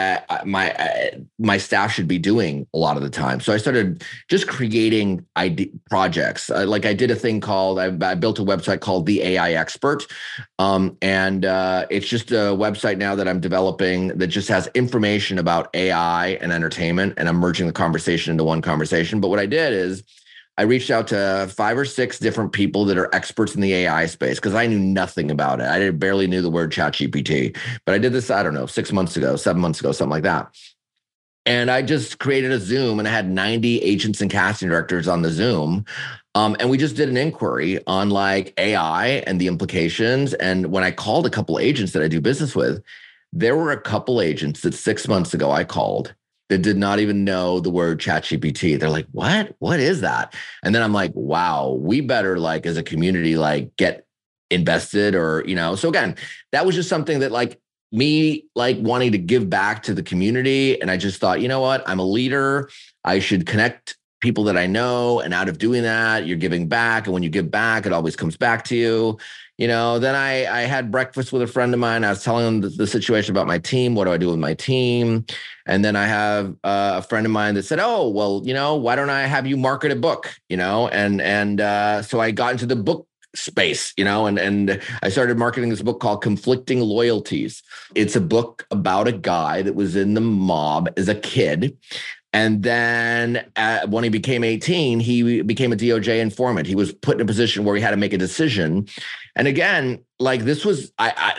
my staff should be doing a lot of the time. So I started just creating projects. I did a thing called, I built a website called The AI Expert. And it's just a website now that I'm developing that just has information about AI and entertainment. And I'm merging the conversation into one conversation. But what I did is I reached out to 5 or 6 different people that are experts in the AI space, because I knew nothing about it. I barely knew the word ChatGPT, but I did this, 6 months ago, 7 months ago, something like that. And I just created a Zoom and I had 90 agents and casting directors on the Zoom. And we just did an inquiry on AI and the implications. And when I called a couple agents that I do business with, there were a couple agents that 6 months ago I called that did not even know the word ChatGPT. They're like, what? What is that? And then I'm like, wow, we better as a community, get invested or, So again, that was just something that me wanting to give back to the community. And I just thought, you know what? I'm a leader. I should connect people that I know. And out of doing that, you're giving back. And when you give back, it always comes back to you. Then I had breakfast with a friend of mine. I was telling him the situation about my team. What do I do with my team? And then I have a friend of mine that said, oh, well, why don't I have you market a book? And so I got into the book space, and I started marketing this book called Conflicting Loyalties. It's a book about a guy that was in the mob as a kid. And then when he became 18, he became a DOJ informant. He was put in a position where he had to make a decision. And again, this was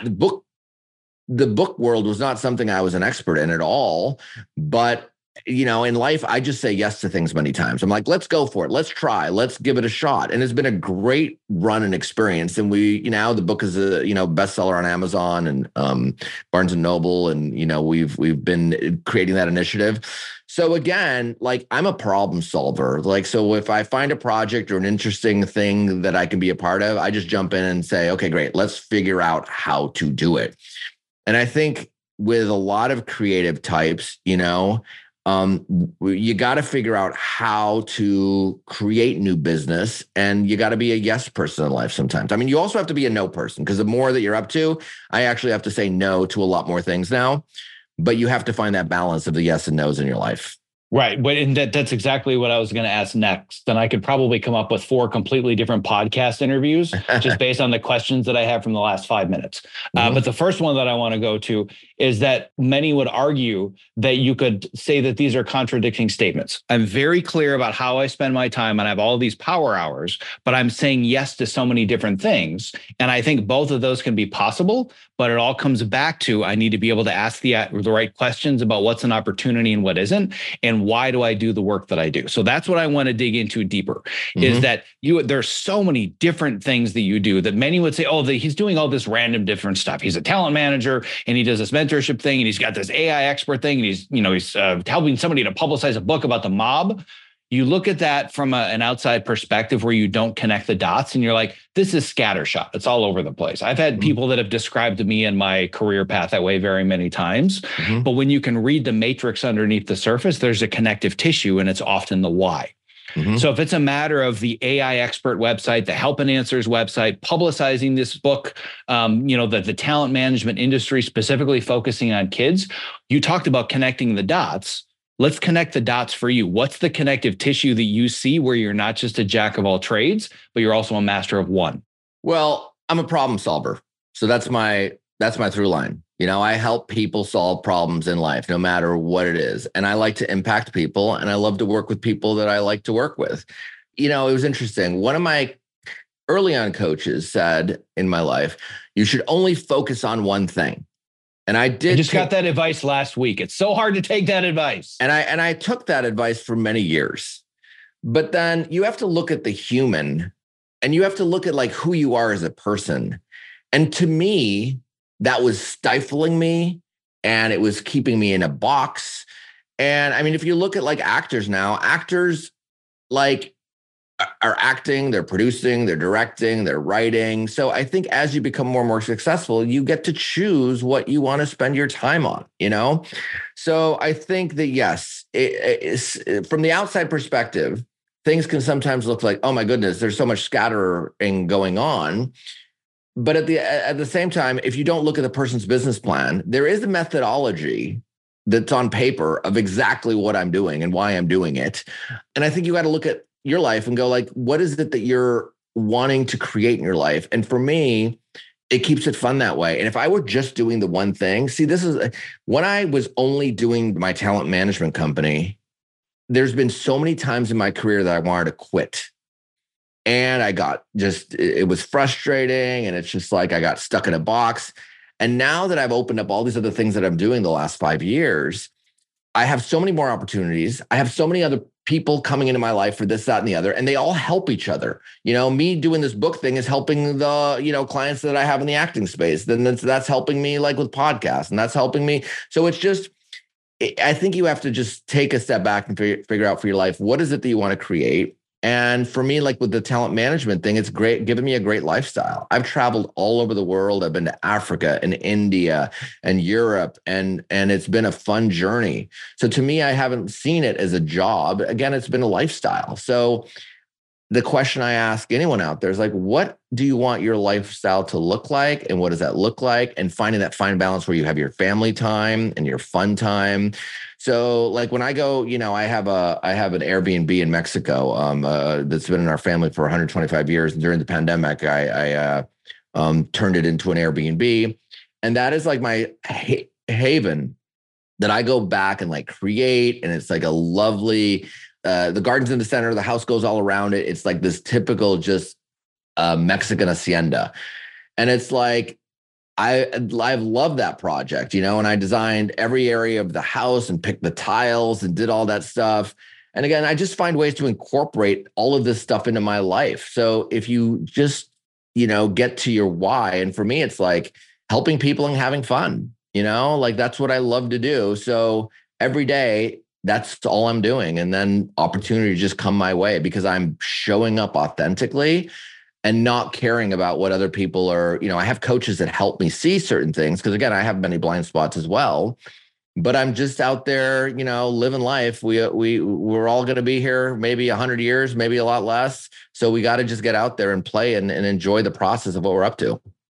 the book world was not something I was an expert in at all. But, in life, I just say yes to things many times. I'm like, let's go for it. Let's try. Let's give it a shot. And it's been a great run and experience. And the book is a, bestseller on Amazon and Barnes and Noble. And, we've been creating that initiative. So again, I'm a problem solver. So if I find a project or an interesting thing that I can be a part of, I just jump in and say, okay, great, let's figure out how to do it. And I think with a lot of creative types, you got to figure out how to create new business, and you got to be a yes person in life sometimes. I mean, you also have to be a no person, because the more that you're up to, I actually have to say no to a lot more things now. But you have to find that balance of the yes and no's in your life. Right. But and that's exactly what I was going to ask next. And I could probably come up with 4 completely different podcast interviews just based on the questions that I have from the last 5 minutes. But the first one that I want to go to is that many would argue that you could say that these are contradicting statements. I'm very clear about how I spend my time and I have all these power hours, but I'm saying yes to so many different things. And I think both of those can be possible, but it all comes back to I need to be able to ask the right questions about what's an opportunity and what isn't. And why do I do the work that I do? So that's what I want to dig into deeper is that there's so many different things that you do that many would say, oh, he's doing all this random different stuff. He's a talent manager and he does this mentorship thing and he's got this AI expert thing and he's helping somebody to publicize a book about the mob. You look at that from an outside perspective where you don't connect the dots and you're like, this is scattershot. It's all over the place. I've had people that have described me and my career path that way very many times. But when you can read the matrix underneath the surface, there's a connective tissue and it's often the why. So if it's a matter of the AI expert website, the Help and Answers website, publicizing this book, the talent management industry, specifically focusing on kids, you talked about connecting the dots. Let's connect the dots for you. What's the connective tissue that you see where you're not just a jack of all trades, but you're also a master of one? Well, I'm a problem solver. So that's my through line. I help people solve problems in life, no matter what it is. And I like to impact people and I love to work with people that I like to work with. It was interesting. One of my early on coaches said in my life, you should only focus on one thing. And I just got that advice last week. It's so hard to take that advice. And I took that advice for many years. But then you have to look at the human and you have to look at like who you are as a person. And to me, that was stifling me and it was keeping me in a box. And I mean, if you look at like actors now, actors like are acting, they're producing, they're directing, they're writing. So I think as you become more and more successful, you get to choose what you want to spend your time on, So I think that, yes, from the outside perspective, things can sometimes look like, oh my goodness, there's so much scattering going on. But at the same time, if you don't look at the person's business plan, there is a methodology that's on paper of exactly what I'm doing and why I'm doing it. And I think you got to look at your life and go like, what is it that you're wanting to create in your life? And for me, it keeps it fun that way. And if I were just doing the one thing, this is when I was only doing my talent management company, there's been so many times in my career that I wanted to quit. And it was frustrating. And it's just like, I got stuck in a box. And now that I've opened up all these other things that I'm doing the last 5 years, I have so many more opportunities. I have so many other people coming into my life for this, that, and the other, and they all help each other. Me doing this book thing is helping the, clients that I have in the acting space. Then that's helping me like with podcasts and that's helping me. So it's just, I think you have to just take a step back and figure out for your life, what is it that you want to create? And for me, like with the talent management thing, it's great, giving me a great lifestyle. I've traveled all over the world. I've been to Africa and India and Europe, and it's been a fun journey. So to me, I haven't seen it as a job. Again, it's been a lifestyle. So the question I ask anyone out there is like, what do you want your lifestyle to look like? And what does that look like? And finding that fine balance where you have your family time and your fun time. So like when I go, I have an Airbnb in Mexico that's been in our family for 125 years. And during the pandemic, I turned it into an Airbnb. And that is like my haven that I go back and like create. And it's like a lovely, the garden's in the center, the house goes all around it. It's like this typical just Mexican hacienda. And it's like, I've loved that project, and I designed every area of the house and picked the tiles and did all that stuff. And again, I just find ways to incorporate all of this stuff into my life. So if you just, get to your why, and for me, it's like helping people and having fun, like that's what I love to do. So every day, that's all I'm doing. And then opportunities just come my way because I'm showing up authentically and not caring about what other people are. I have coaches that help me see certain things because, again, I have many blind spots as well. But I'm just out there, living life. We're all going to be here maybe 100 years, maybe a lot less. So we got to just get out there and play and enjoy the process of what we're up to.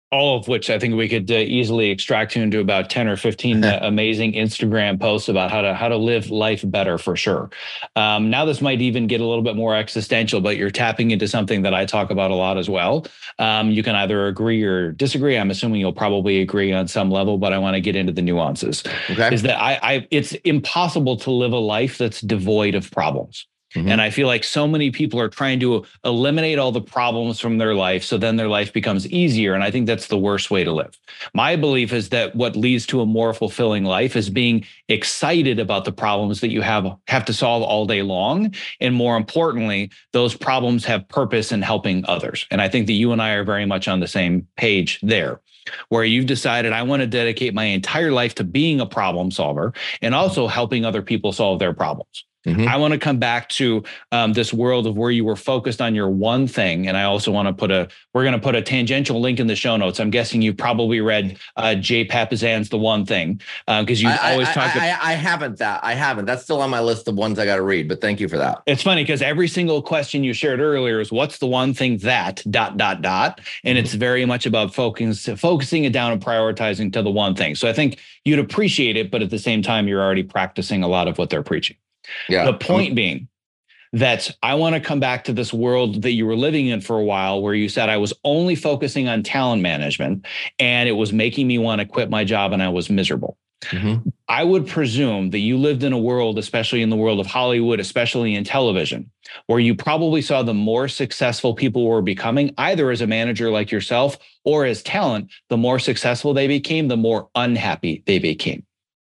All of which I think we could easily extract into about 10 or 15 amazing Instagram posts about how to live life better, for sure. Now this might even get a little bit more existential, but you're tapping into something that I talk about a lot as well. You can either agree or disagree. I'm assuming you'll probably agree on some level, but I want to get into the nuances. Okay. Is that it's impossible to live a life that's devoid of problems. Mm-hmm. And I feel like so many people are trying to eliminate all the problems from their life, so then their life becomes easier. And I think that's the worst way to live. My belief is that what leads to a more fulfilling life is being excited about the problems that you have to solve all day long. And more importantly, those problems have purpose in helping others. And I think that you and I are very much on the same page there, where you've decided, I want to dedicate my entire life to being a problem solver and also helping other people solve their problems. Mm-hmm. I want to come back to this world of where you were focused on your one thing. And I also want to we're going to put a tangential link in the show notes. I'm guessing you probably read Jay Papasan's The One Thing, because you always talk about. I haven't. That's still on my list of ones I got to read, but thank you for that. It's funny because every single question you shared earlier is what's the one thing that ... And it's very much about focusing it down and prioritizing to the one thing. So I think you'd appreciate it, but at the same time, you're already practicing a lot of what they're preaching. Yeah. The point being that I want to come back to this world that you were living in for a while, where you said I was only focusing on talent management and it was making me want to quit my job and I was miserable. Mm-hmm. I would presume that you lived in a world, especially in the world of Hollywood, especially in television, where you probably saw the more successful people were becoming, either as a manager like yourself or as talent. The more successful they became, the more unhappy they became.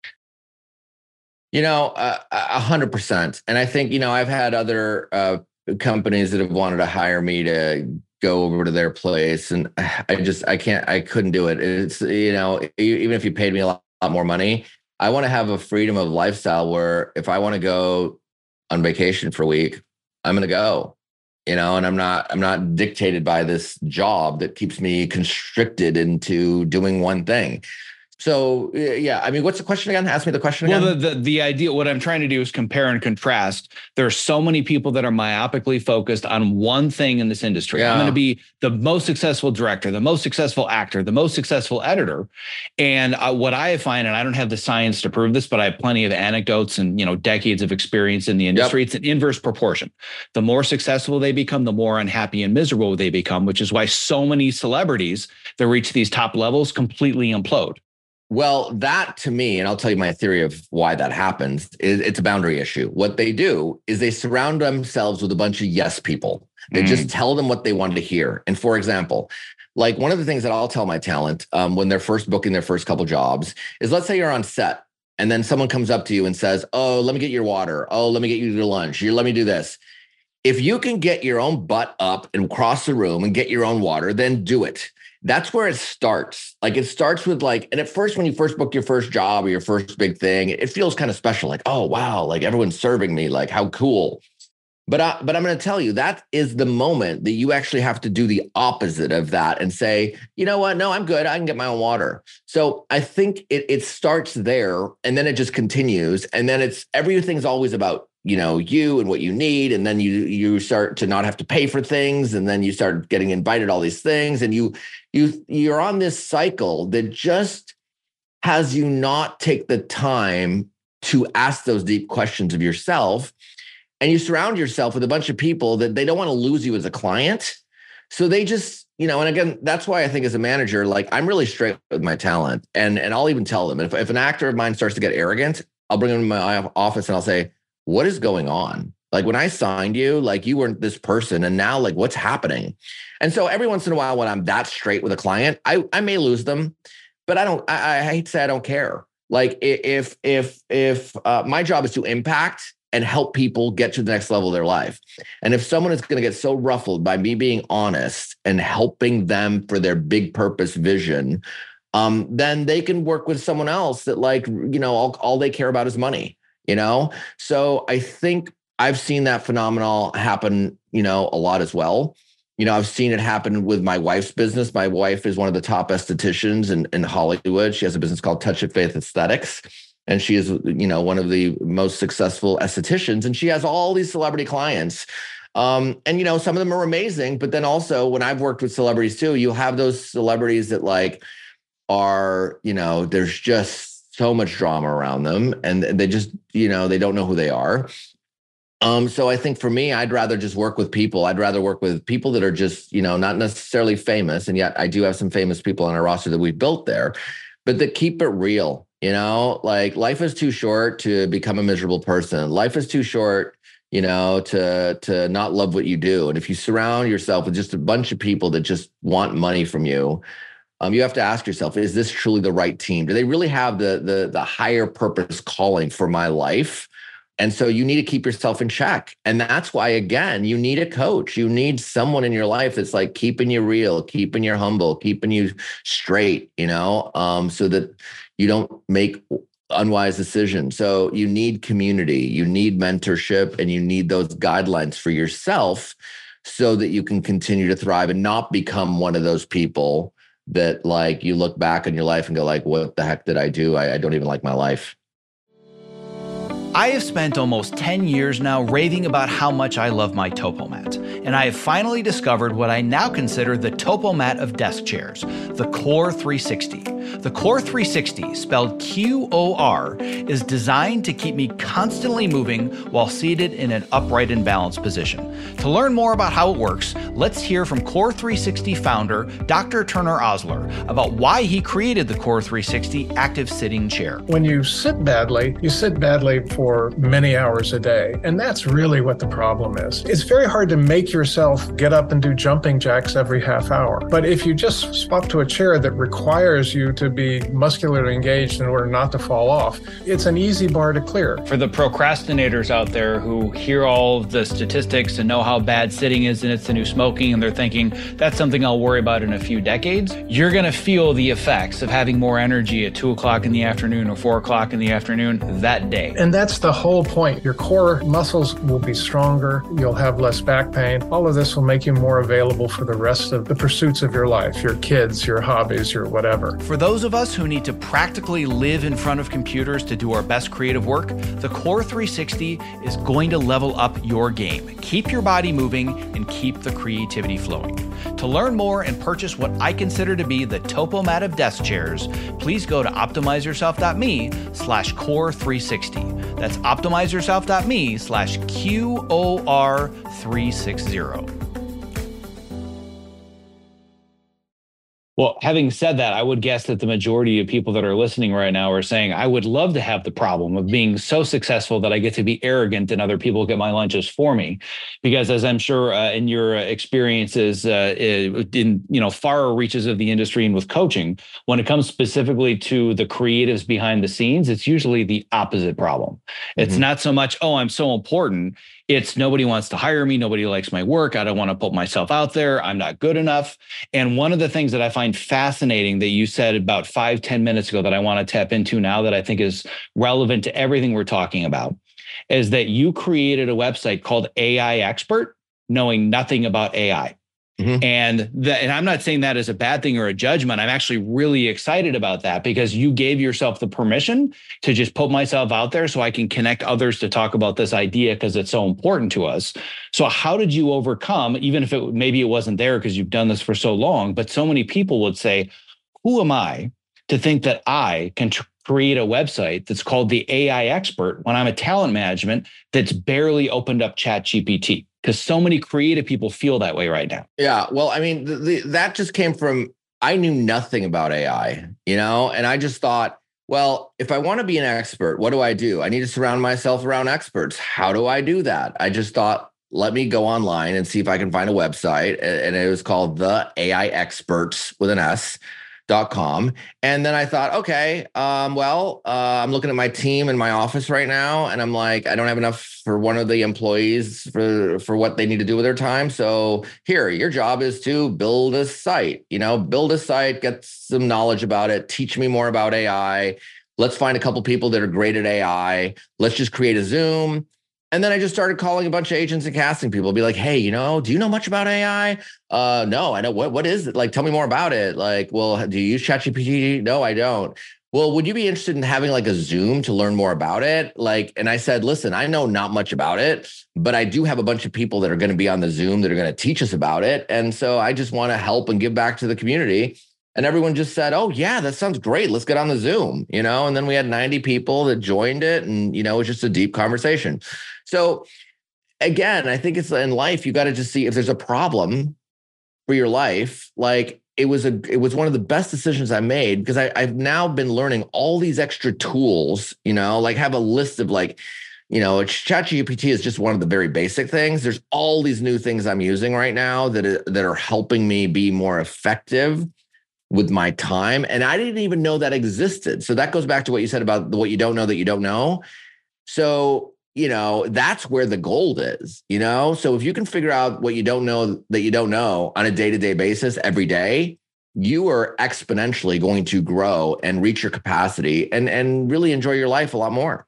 100%. And I think, I've had other companies that have wanted to hire me to go over to their place. And I couldn't do it. It's, even if you paid me a lot more money, I want to have a freedom of lifestyle where if I want to go on vacation for a week, I'm going to go, and I'm not dictated by this job that keeps me constricted into doing one thing. So, yeah, I mean, what's the question again? Ask me the question again. Well, the idea, what I'm trying to do is compare and contrast. There are so many people that are myopically focused on one thing in this industry. Yeah. I'm going to be the most successful director, the most successful actor, the most successful editor. And what I find, and I don't have the science to prove this, but I have plenty of anecdotes and, decades of experience in the industry. Yep. It's an inverse proportion. The more successful they become, the more unhappy and miserable they become, which is why so many celebrities that reach these top levels completely implode. Well, that to me, and I'll tell you my theory of why that happens, is it's a boundary issue. What they do is they surround themselves with a bunch of yes people. They just tell them what they want to hear. And for example, like one of the things that I'll tell my talent when they're first booking their first couple jobs is, let's say you're on set and then someone comes up to you and says, oh, let me get your water. Oh, let me get you your lunch. Let me do this. If you can get your own butt up and cross the room and get your own water, then do it. That's where it starts. Like it starts with and at first, when you first book your first job or your first big thing, it feels kind of special. Like, oh, wow, like everyone's serving me, like how cool. But I'm going to tell you, that is the moment that you actually have to do the opposite of that and say, you know what? No, I'm good. I can get my own water. So I think it starts there and then it just continues. And then everything's always about you and what you need. And then you start to not have to pay for things. And then you start getting invited all these things. And you're on this cycle that just has you not take the time to ask those deep questions of yourself. And you surround yourself with a bunch of people that they don't want to lose you as a client. So they just, and again, that's why I think as a manager, I'm really straight with my talent. And I'll even tell them, if an actor of mine starts to get arrogant, I'll bring them to my office and I'll say, what is going on? Like when I signed you, you weren't this person. And now what's happening? And so every once in a while, when I'm that straight with a client, I may lose them, but I hate to say I don't care. If my job is to impact and help people get to the next level of their life. And if someone is going to get so ruffled by me being honest and helping them for their big purpose vision, then they can work with someone else that all they care about is money. So I think I've seen that phenomenon happen, a lot as well. I've seen it happen with my wife's business. My wife is one of the top estheticians in Hollywood. She has a business called Touch of Faith Aesthetics. And she is, one of the most successful estheticians. And she has all these celebrity clients And, some of them are amazing, but then also when I've worked with celebrities too, you have those celebrities that like are, there's just so much drama around them and they just, they don't know who they are. So I think for me, I'd rather just work with people. I'd rather work with people that are just, not necessarily famous. And yet I do have some famous people on our roster that we've built there, but that keep it real, like life is too short to become a miserable person. Life is too short, to not love what you do. And if you surround yourself with just a bunch of people that just want money from you, you have to ask yourself, is this truly the right team? Do they really have the higher purpose calling for my life? And so you need to keep yourself in check. And that's why, again, you need a coach. You need someone in your life that's like keeping you real, keeping you humble, keeping you straight, so that you don't make unwise decisions. So you need community, you need mentorship, and you need those guidelines for yourself so that you can continue to thrive and not become one of those people that like you look back on your life and go like, what the heck did I do? I don't even like my life. I have spent almost 10 years now raving about how much I love my TopoMat, and I have finally discovered what I now consider the TopoMat of desk chairs, the Core 360. The Core 360, spelled QOR, is designed to keep me constantly moving while seated in an upright and balanced position. To learn more about how it works, let's hear from Core 360 founder Dr. Turner Osler about why he created the Core 360 active sitting chair. When you sit badly for many hours a day, and that's really what the problem is. It's very hard to make yourself get up and do jumping jacks every half hour. But if you just swap to a chair that requires you to be muscularly engaged in order not to fall off, it's an easy bar to clear. For the procrastinators out there who hear all of the statistics and know how bad sitting is and it's the new smoking, and they're thinking, that's something I'll worry about in a few decades, you're going to feel the effects of having more energy at 2 o'clock in the afternoon or 4 o'clock in the afternoon that day. And that's the whole point. Your core muscles will be stronger. You'll have less back pain. All of this will make you more available for the rest of the pursuits of your life, your kids, your hobbies, your whatever. For those of us who need to practically live in front of computers to do our best creative work, the Core 360 is going to level up your game. Keep your body moving and keep the creativity flowing. To learn more and purchase what I consider to be the TopoMat of desk chairs, please go to optimizeyourself.me/core360. That's optimizeyourself.me/QOR360. Well, having said that, I would guess that the majority of people that are listening right now are saying, I would love to have the problem of being so successful that I get to be arrogant and other people get my lunches for me. Because as I'm sure in your experiences in far reaches of the industry and with coaching, when it comes specifically to the creatives behind the scenes, it's usually the opposite problem. It's not so much, oh, I'm so important. It's nobody wants to hire me. Nobody likes my work. I don't want to put myself out there. I'm not good enough. And one of the things that I find fascinating that you said about 5-10 minutes ago that I want to tap into now that I think is relevant to everything we're talking about is that you created a website called AI Expert, knowing nothing about AI. And I'm not saying that as a bad thing or a judgment. I'm actually really excited about that because you gave yourself the permission to just put myself out there so I can connect others to talk about this idea because it's so important to us. So how did you overcome, even if maybe it wasn't there because you've done this for so long, but so many people would say, who am I to think that I can create a website that's called the AI Expert when I'm a talent management that's barely opened up ChatGPT? Because so many creative people feel that way right now. Yeah. Well, I mean, that just came from, I knew nothing about AI, and I just thought, well, if I want to be an expert, what do? I need to surround myself around experts. How do I do that? I just thought, let me go online and see if I can find a website. And it was called the AI Experts with an S.com. And then I thought, okay, I'm looking at my team in my office right now. And I'm like, I don't have enough for one of the employees for what they need to do with their time. So here, your job is to build a site, get some knowledge about it. Teach me more about AI. Let's find a couple people that are great at AI. Let's just create a Zoom. And then I just started calling a bunch of agents and casting people, be like, hey, do you know much about AI? No, I know. What is it? Like, tell me more about it. Like, well, do you use ChatGPT? No, I don't. well, would you be interested in having like a Zoom to learn more about it? Like, and I said, listen, I know not much about it, but I do have a bunch of people that are going to be on the Zoom that are going to teach us about it. And so I just want to help and give back to the community. And everyone just said, oh, yeah, that sounds great. Let's get on the Zoom, and then we had 90 people that joined it. And, it was just a deep conversation. So again, I think it's in life, you got to just see if there's a problem for your life. Like it was one of the best decisions I made, because I've now been learning all these extra tools, like have a list of like, ChatGPT is just one of the very basic things. There's all these new things I'm using right now that are helping me be more effective with my time. And I didn't even know that existed. So that goes back to what you said about what you don't know that you don't know. So, that's where the gold is, So if you can figure out what you don't know that you don't know on a day-to-day basis every day, you are exponentially going to grow and reach your capacity and really enjoy your life a lot more.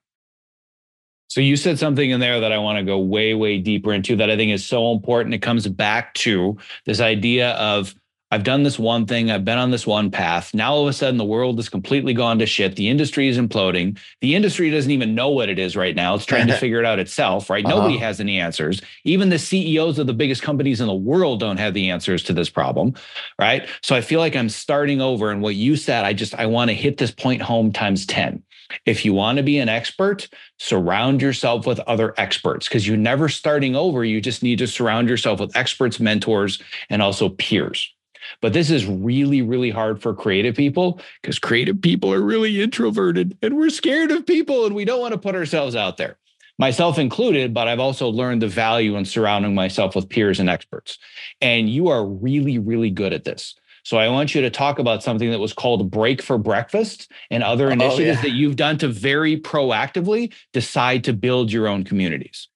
So you said something in there that I want to go way, way deeper into that I think is so important. It comes back to this idea of, I've done this one thing. I've been on this one path. Now, all of a sudden, the world has completely gone to shit. The industry is imploding. The industry doesn't even know what it is right now. It's trying to figure it out itself, right? Nobody has any answers. Even the CEOs of the biggest companies in the world don't have the answers to this problem, right? So I feel like I'm starting over. And what you said, I want to hit this point home times 10. If you want to be an expert, surround yourself with other experts, because you're never starting over. You just need to surround yourself with experts, mentors, and also peers. But this is really, really hard for creative people, because creative people are really introverted and we're scared of people and we don't want to put ourselves out there, myself included. But I've also learned the value in surrounding myself with peers and experts. And you are really, really good at this. So I want you to talk about something that was called Break for Breakfast and other initiatives that you've done to very proactively decide to build your own communities.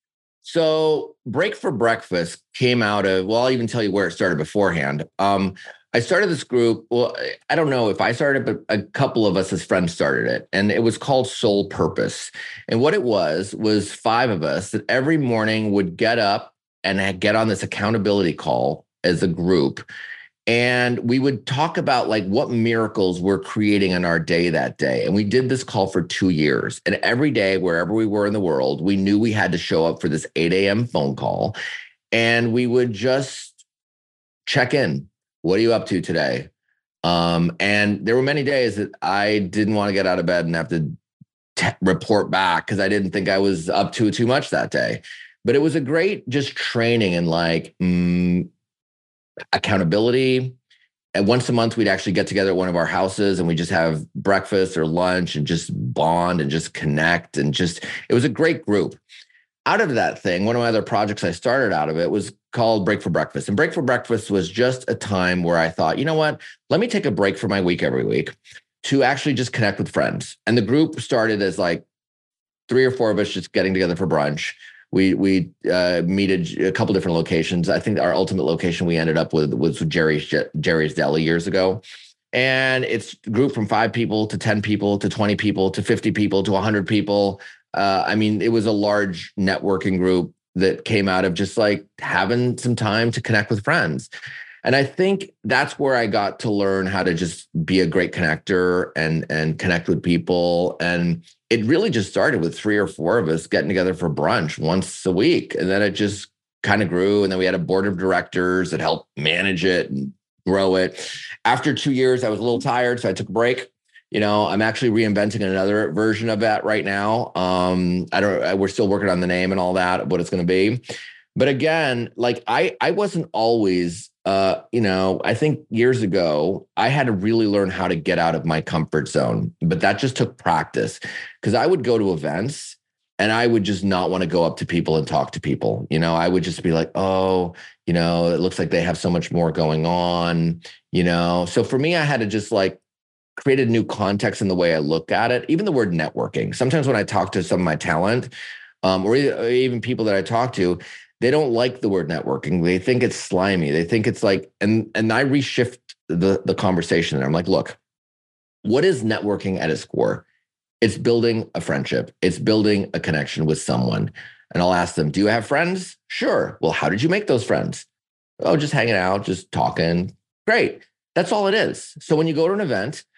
So Break for Breakfast came out of, well, I'll even tell you where it started beforehand. I started this group. Well, I don't know if I started, but a couple of us as friends started it. And it was called Soul Purpose. And what it was 5 of us that every morning would get up and get on this accountability call as a group. And we would talk about like what miracles we're creating in our day that day. And we did this call for 2 years. And every day, wherever we were in the world, we knew we had to show up for this 8 a.m. phone call. And we would just check in. What are you up to today? And there were many days that I didn't want to get out of bed and have to report back because I didn't think I was up to too much that day. But it was a great just training in like accountability. And once a month, we'd actually get together at one of our houses and we just have breakfast or lunch and just bond and just connect. And just, it was a great group. Out of that thing, one of my other projects I started out of it was called Break for Breakfast. And Break for Breakfast was just a time where I thought, you know what, let me take a break for my week every week to actually just connect with friends. And the group started as like 3 or 4 of us just getting together for brunch. We meet at a couple different locations. I think our ultimate location we ended up with was Jerry's Deli years ago. And it's a group from 5 people to 10 people to 20 people to 50 people to 100 people. I mean, it was a large networking group that came out of just like having some time to connect with friends. And I think that's where I got to learn how to just be a great connector and connect with people. And it really just started with 3 or 4 of us getting together for brunch once a week. And then it just kind of grew. And then we had a board of directors that helped manage it and grow it. After 2 years, I was a little tired, so I took a break. I'm actually reinventing another version of that right now. We're still working on the name and all that, what it's going to be. But again, like I wasn't always, I think years ago, I had to really learn how to get out of my comfort zone, but that just took practice because I would go to events and I would just not want to go up to people and talk to people. I would just be like, oh, it looks like they have so much more going on, So for me, I had to just like create a new context in the way I look at it. Even the word networking. Sometimes when I talk to some of my talent or even people that I talk to, they don't like the word networking. They think it's slimy. They think it's like, and I reshift the conversation. And I'm like, look, what is networking at its core? It's building a friendship. It's building a connection with someone. And I'll ask them, do you have friends? Sure. Well, how did you make those friends? Oh, just hanging out, just talking. Great. That's all it is. So when you go to an event,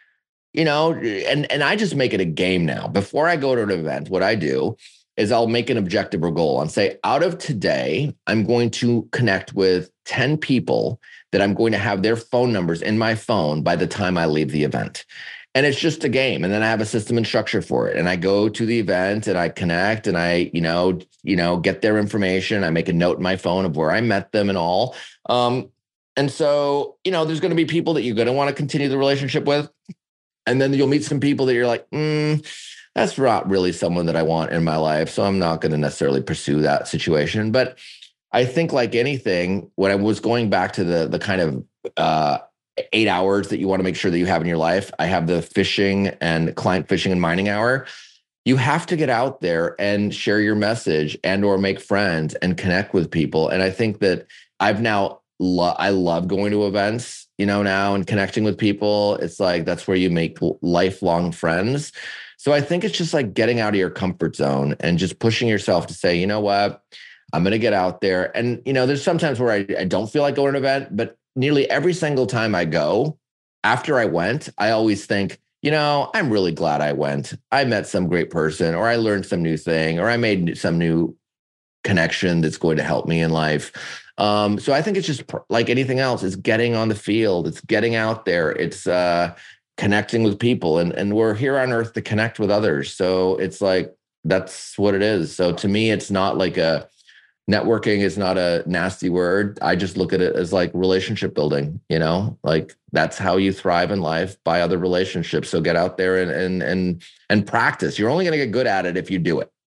and I just make it a game now. Before I go to an event, what I do is I'll make an objective or goal and say, out of today, I'm going to connect with 10 people that I'm going to have their phone numbers in my phone by the time I leave the event. And it's just a game. And then I have a system and structure for it. And I go to the event and I connect and I, get their information. I make a note in my phone of where I met them and all. And so, there's going to be people that you're going to want to continue the relationship with. And then you'll meet some people that you're like, that's not really someone that I want in my life. So I'm not going to necessarily pursue that situation. But I think like anything, when I was going back to the kind of 8 hours that you want to make sure that you have in your life, I have the fishing and client fishing and mining hour. You have to get out there and share your message and or make friends and connect with people. And I think that I've now, I love going to events, now and connecting with people. It's like, that's where you make lifelong friends. So I think it's just like getting out of your comfort zone and just pushing yourself to say, you know what, I'm going to get out there. And, there's sometimes where I don't feel like going to an event, but nearly every single time I go, after I went, I always think, I'm really glad I went. I met some great person, or I learned some new thing, or I made some new connection that's going to help me in life. So I think it's just like anything else. It's getting on the field. It's getting out there. It's connecting with people. And we're here on earth to connect with others. So it's like, that's what it is. So to me, it's not like networking is not a nasty word. I just look at it as like relationship building, like that's how you thrive in life, by other relationships. So get out there and practice. You're only going to get good at it if you do it,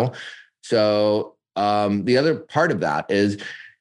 So the other part of that is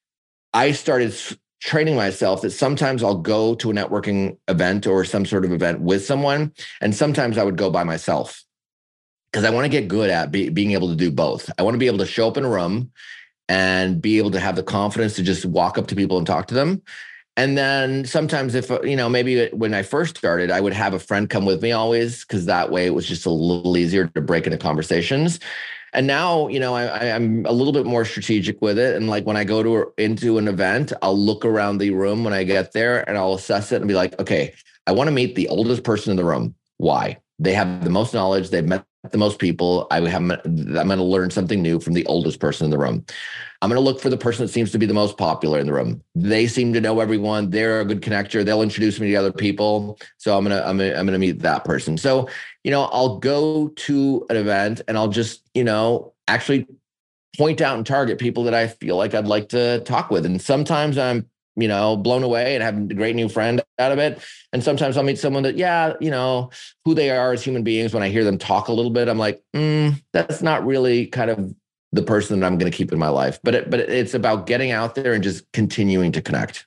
I started training myself that sometimes I'll go to a networking event or some sort of event with someone. And sometimes I would go by myself because I want to get good at being able to do both. I want to be able to show up in a room and be able to have the confidence to just walk up to people and talk to them. And then sometimes if, maybe when I first started, I would have a friend come with me always, because that way it was just a little easier to break into conversations. And now, I'm a little bit more strategic with it. And like when I go into an event, I'll look around the room when I get there and I'll assess it and be like, okay, I want to meet the oldest person in the room. Why? They have the most knowledge. They've met the most people. I'm going to learn something new from the oldest person in the room. I'm going to look for the person that seems to be the most popular in the room. They seem to know everyone. They're a good connector. They'll introduce me to other people. So I'm going to meet that person. So, I'll go to an event and I'll just, actually point out and target people that I feel like I'd like to talk with. And sometimes I'm, blown away and have a great new friend out of it. And sometimes I'll meet someone that, who they are as human beings. When I hear them talk a little bit, I'm like, that's not really kind of the person that I'm going to keep in my life. But it's about getting out there and just continuing to connect.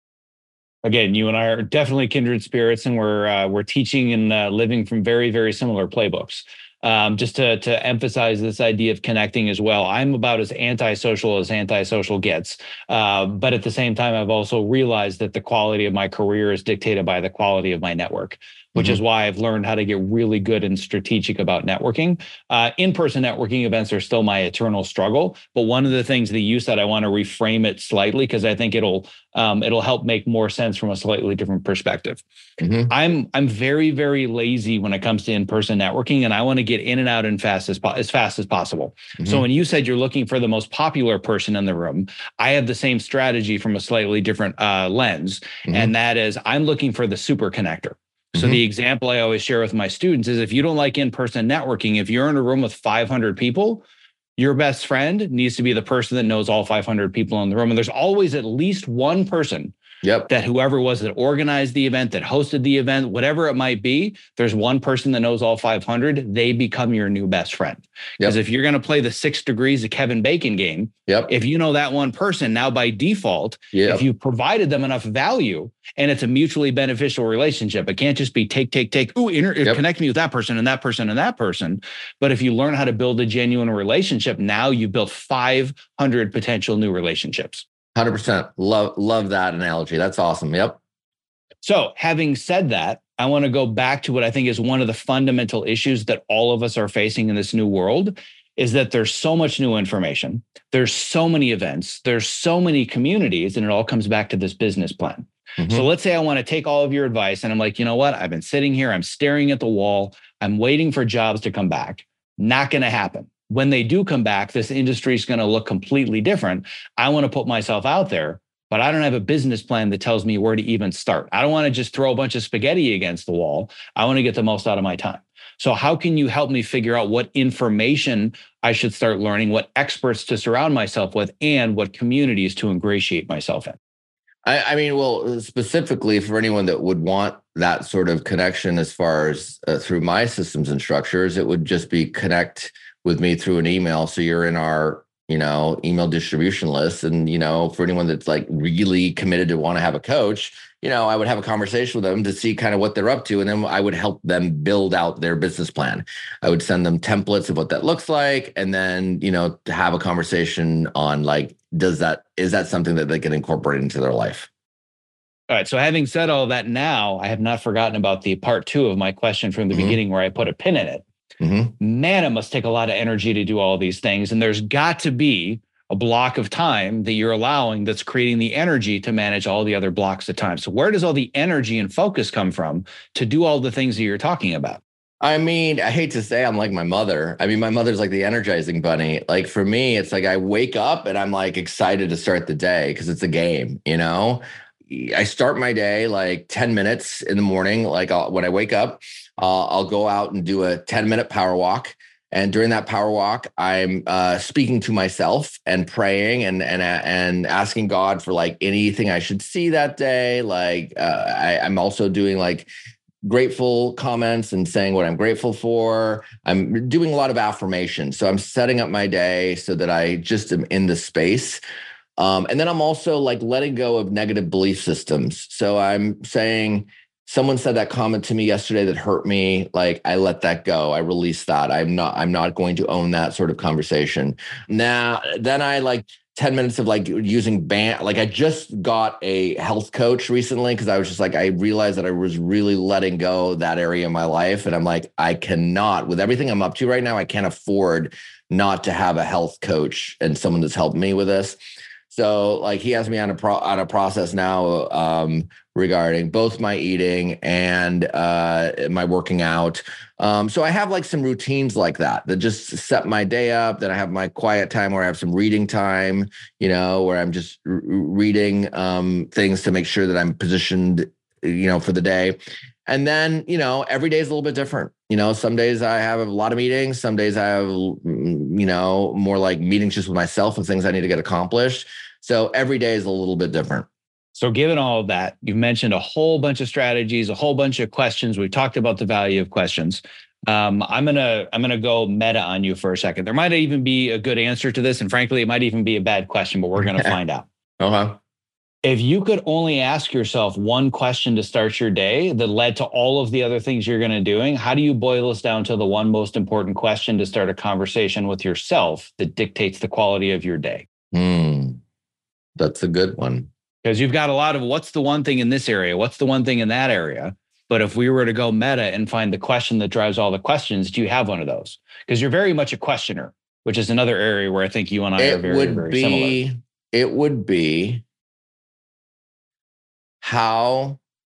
Again, you and I are definitely kindred spirits, and we're teaching and living from very, very similar playbooks. Just to emphasize this idea of connecting as well. I'm about as antisocial gets. But at the same time, I've also realized that the quality of my career is dictated by the quality of my network, which is why I've learned how to get really good and strategic about networking. In-person networking events are still my eternal struggle. But one of the things that you said, I want to reframe it slightly because I think it'll help make more sense from a slightly different perspective. I'm very, very lazy when it comes to in-person networking, and I want to get in and out as fast as possible. So when you said you're looking for the most popular person in the room, I have the same strategy from a slightly different lens. And that is, I'm looking for the super connector. So the example I always share with my students is, if you don't like in-person networking, if you're in a room with 500 people, your best friend needs to be the person that knows all 500 people in the room. And there's always at least one person that whoever was that organized the event, that hosted the event, whatever it might be, there's one person that knows all 500, they become your new best friend. Because if you're going to play the 6 degrees of Kevin Bacon game, if you know that one person, now by default, if you provided them enough value and it's a mutually beneficial relationship, it can't just be take. Ooh, connect me with that person and that person and that person. But if you learn how to build a genuine relationship, now you've built 500 potential new relationships. 100%. Love that analogy. That's awesome. Yep. So having said that, I want to go back to what I think is one of the fundamental issues that all of us are facing in this new world, is that there's so much new information. There's so many events. There's so many communities, and it all comes back to this business plan. So let's say I want to take all of your advice and I'm like, you know what? I've been sitting here, I'm staring at the wall, I'm waiting for jobs to come back. Not going to happen. When they do come back, this industry is going to look completely different. I want to put myself out there, but I don't have a business plan that tells me where to even start. I don't want to just throw a bunch of spaghetti against the wall. I want to get the most out of my time. So how can you help me figure out what information I should start learning, what experts to surround myself with, and what communities to ingratiate myself in? I mean, well, specifically for anyone that would want that sort of connection as far as through my systems and structures, it would just be connect with me through an email. So you're in our, email distribution list. And, for anyone that's like really committed to want to have a coach, I would have a conversation with them to see kind of what they're up to. And then I would help them build out their business plan. I would send them templates of what that looks like. And then, to have a conversation on like, is that something that they can incorporate into their life? All right. So having said all that, now I have not forgotten about the part 2 of my question from the beginning where I put a pin in it. Man, it must take a lot of energy to do all these things. And there's got to be a block of time that you're allowing that's creating the energy to manage all the other blocks of time. So where does all the energy and focus come from to do all the things that you're talking about? I mean, I hate to say I'm like my mother. I mean, my mother's like the energizing bunny. Like for me, it's like I wake up and I'm like excited to start the day because it's a game, I start my day like 10 minutes in the morning. Like when I wake up, I'll go out and do a 10-minute power walk. And during that power walk, I'm speaking to myself and praying and asking God for like anything I should see that day. Like I'm also doing like grateful comments and saying what I'm grateful for. I'm doing a lot of affirmation. So I'm setting up my day so that I just am in the space. And then I'm also like letting go of negative belief systems. So I'm saying, someone said that comment to me yesterday that hurt me. Like I let that go. I release that. I'm not going to own that sort of conversation. Now, then I like 10 minutes of like using like I just got a health coach recently because I was just like, I realized that I was really letting go that area of my life. And I'm like, I cannot, with everything I'm up to right now, I can't afford not to have a health coach and someone that's helped me with this. So like he has me on a process now regarding both my eating and my working out. So I have like some routines like that just set my day up. Then I have my quiet time where I have some reading time, where I'm just reading things to make sure that I'm positioned, for the day. And then, every day is a little bit different. Some days I have a lot of meetings. Some days I have, more like meetings just with myself and things I need to get accomplished. So every day is a little bit different. So given all of that, you've mentioned a whole bunch of strategies, a whole bunch of questions. We've talked about the value of questions. I'm gonna go meta on you for a second. There might even be a good answer to this. And frankly, it might even be a bad question, but we're going to find out. Okay. If you could only ask yourself one question to start your day that led to all of the other things you're going to doing, how do you boil this down to the one most important question to start a conversation with yourself that dictates the quality of your day? That's a good one. Because you've got a lot of what's the one thing in this area? What's the one thing in that area? But if we were to go meta and find the question that drives all the questions, do you have one of those? Because you're very much a questioner, which is another area where I think you and I are very, very similar. It would be, how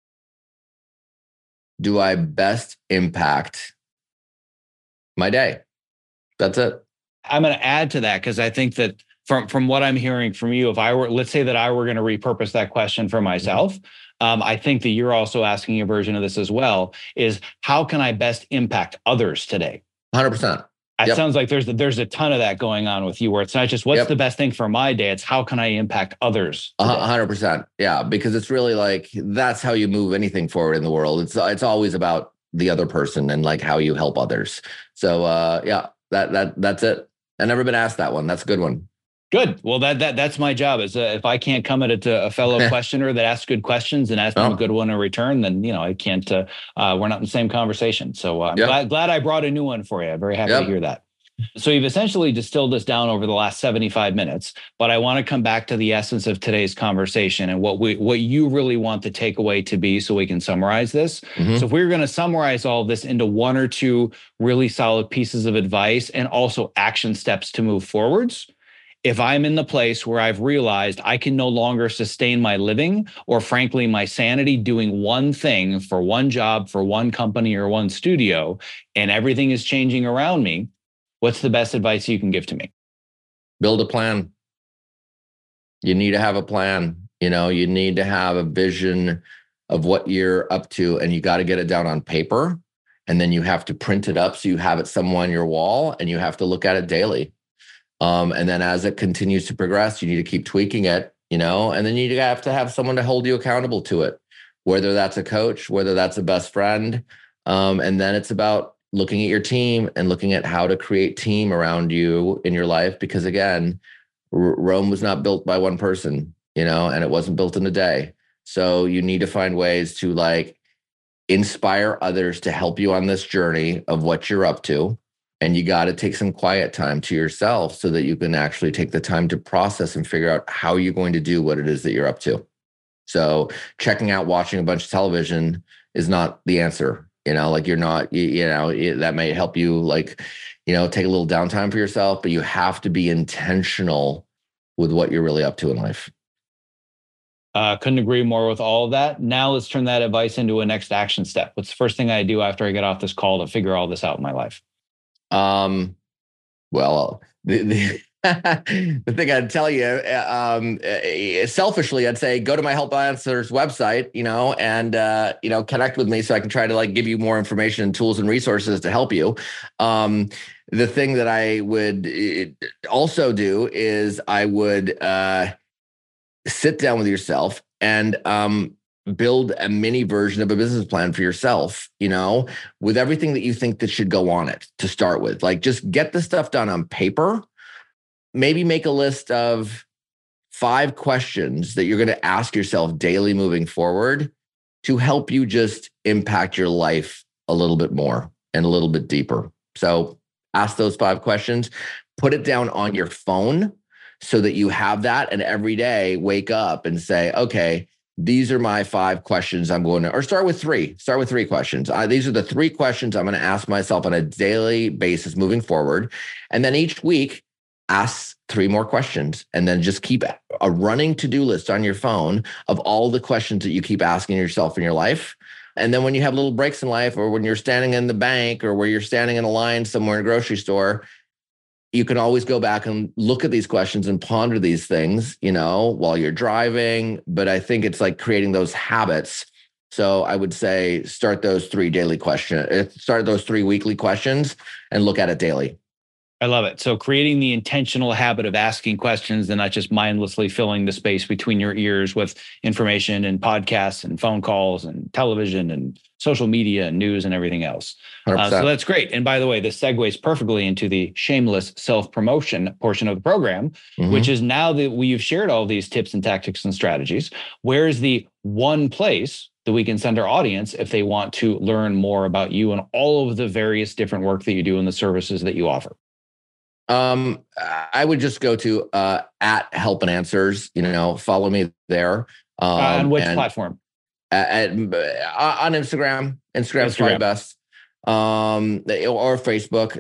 do I best impact my day? That's it. I'm going to add to that because I think that from what I'm hearing from you, let's say that I were going to repurpose that question for myself, I think that you're also asking a version of this as well, is how can I best impact others today? 100%. It sounds like there's a ton of that going on with you, where it's not just what's the best thing for my day, it's how can I impact others today? 100%. Yeah, because it's really like, that's how you move anything forward in the world. It's always about the other person and like how you help others. So that's it. I've never been asked that one. That's a good one. Good. Well, that's my job. Is if I can't come at it to a fellow questioner that asks good questions and ask them a good one in return, then I can't. We're not in the same conversation. So I'm glad I brought a new one for you. I'm very happy to hear that. So you've essentially distilled this down over the last 75 minutes, but I want to come back to the essence of today's conversation and what you really want the takeaway to be, so we can summarize this. So if we were going to summarize all of this into one or two really solid pieces of advice and also action steps to move forwards, if I'm in the place where I've realized I can no longer sustain my living or frankly, my sanity doing one thing for one job, for one company or one studio, and everything is changing around me, what's the best advice you can give to me? Build a plan. You need to have a plan. You need to have a vision of what you're up to, and you got to get it down on paper. And then you have to print it up so you have it somewhere on your wall, and you have to look at it daily. And then as it continues to progress, you need to keep tweaking it, and then you have to have someone to hold you accountable to it, whether that's a coach, whether that's a best friend. And then it's about looking at your team and looking at how to create team around you in your life. Because again, Rome was not built by one person, and it wasn't built in a day. So you need to find ways to inspire others to help you on this journey of what you're up to. And you got to take some quiet time to yourself so that you can actually take the time to process and figure out how you're going to do what it is that you're up to. So checking out, watching a bunch of television is not the answer. You're not, that may help you take a little downtime for yourself, but you have to be intentional with what you're really up to in life. Couldn't agree more with all of that. Now let's turn that advice into a next action step. What's the first thing I do after I get off this call to figure all this out in my life? Well, the thing I'd tell you, selfishly, I'd say go to my Help Answers website, and connect with me so I can try to give you more information and tools and resources to help you. The thing that I would also do is I would sit down with yourself and build a mini version of a business plan for yourself, with everything that you think that should go on it to start with. Just get the stuff done on paper. Maybe make a list of 5 questions that you're going to ask yourself daily moving forward to help you just impact your life a little bit more and a little bit deeper. So ask those 5 questions, put it down on your phone so that you have that. And every day wake up and say, okay, these are my 5 questions I'm going to, or start with 3 questions. These are the 3 questions I'm going to ask myself on a daily basis moving forward. And then each week, ask 3 more questions, and then just keep a running to-do list on your phone of all the questions that you keep asking yourself in your life. And then when you have little breaks in life, or when you're standing in the bank, or where you're standing in a line somewhere in a grocery store, you can always go back and look at these questions and ponder these things, while you're driving. But I think it's creating those habits. So I would say start those 3 weekly questions and look at it daily. I love it. So creating the intentional habit of asking questions and not just mindlessly filling the space between your ears with information and podcasts and phone calls and television and social media and news and everything else. So that's great. And by the way, this segues perfectly into the shameless self-promotion portion of the program, which is now that we've shared all these tips and tactics and strategies, where is the one place that we can send our audience if they want to learn more about you and all of the various different work that you do and the services that you offer? I would just go to at Help and Answers, follow me there. On which platform? On Instagram. Instagram's probably best. Or Facebook,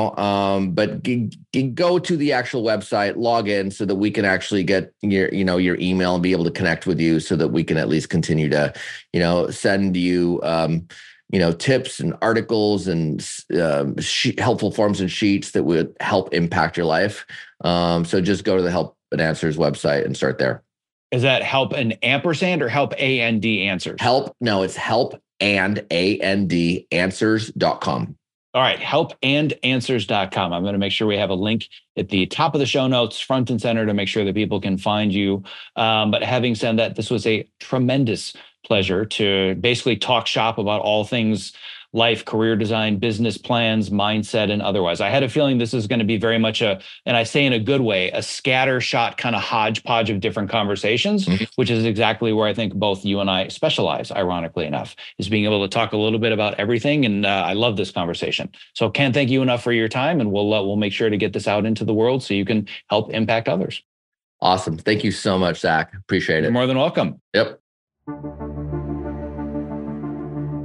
but go to the actual website, log in so that we can actually get your email and be able to connect with you so that we can at least continue to, send you, tips and articles and helpful forms and sheets that would help impact your life. So just go to the Help and Answers website and start there. Is that Help and Ampersand or Help and Answers? No, it's Help and Answers.com. All right, helpandanswers.com. I'm going to make sure we have a link at the top of the show notes, front and center, to make sure that people can find you. But having said that, this was a tremendous pleasure to basically talk shop about all things life, career design, business plans, mindset, and otherwise. I had a feeling this is going to be very much and I say in a good way, a scattershot kind of hodgepodge of different conversations, which is exactly where I think both you and I specialize, ironically enough, is being able to talk a little bit about everything. And I love this conversation. So can't thank you enough for your time, and we'll make sure to get this out into the world so you can help impact others. Awesome. Thank you so much, Zach. Appreciate it. You're more than welcome. Yep.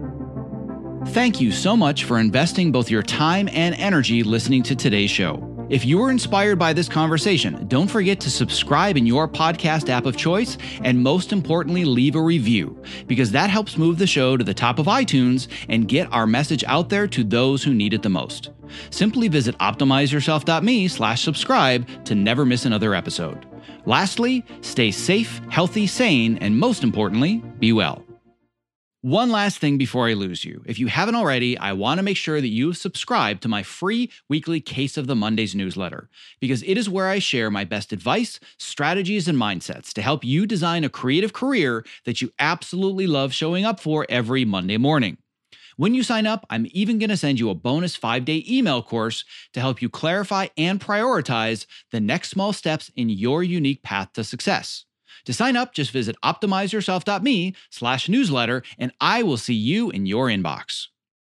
Thank you so much for investing both your time and energy listening to today's show. If you were inspired by this conversation, don't forget to subscribe in your podcast app of choice, and most importantly, leave a review, because that helps move the show to the top of iTunes and get our message out there to those who need it the most. Simply visit optimizeyourself.me/subscribe to never miss another episode. Lastly, stay safe, healthy, sane, and most importantly, be well. One last thing before I lose you. If you haven't already, I want to make sure that you have subscribed to my free weekly Case of the Mondays newsletter, because it is where I share my best advice, strategies, and mindsets to help you design a creative career that you absolutely love showing up for every Monday morning. When you sign up, I'm even going to send you a bonus 5-day email course to help you clarify and prioritize the next small steps in your unique path to success. To sign up, just visit optimizeyourself.me/newsletter, and I will see you in your inbox.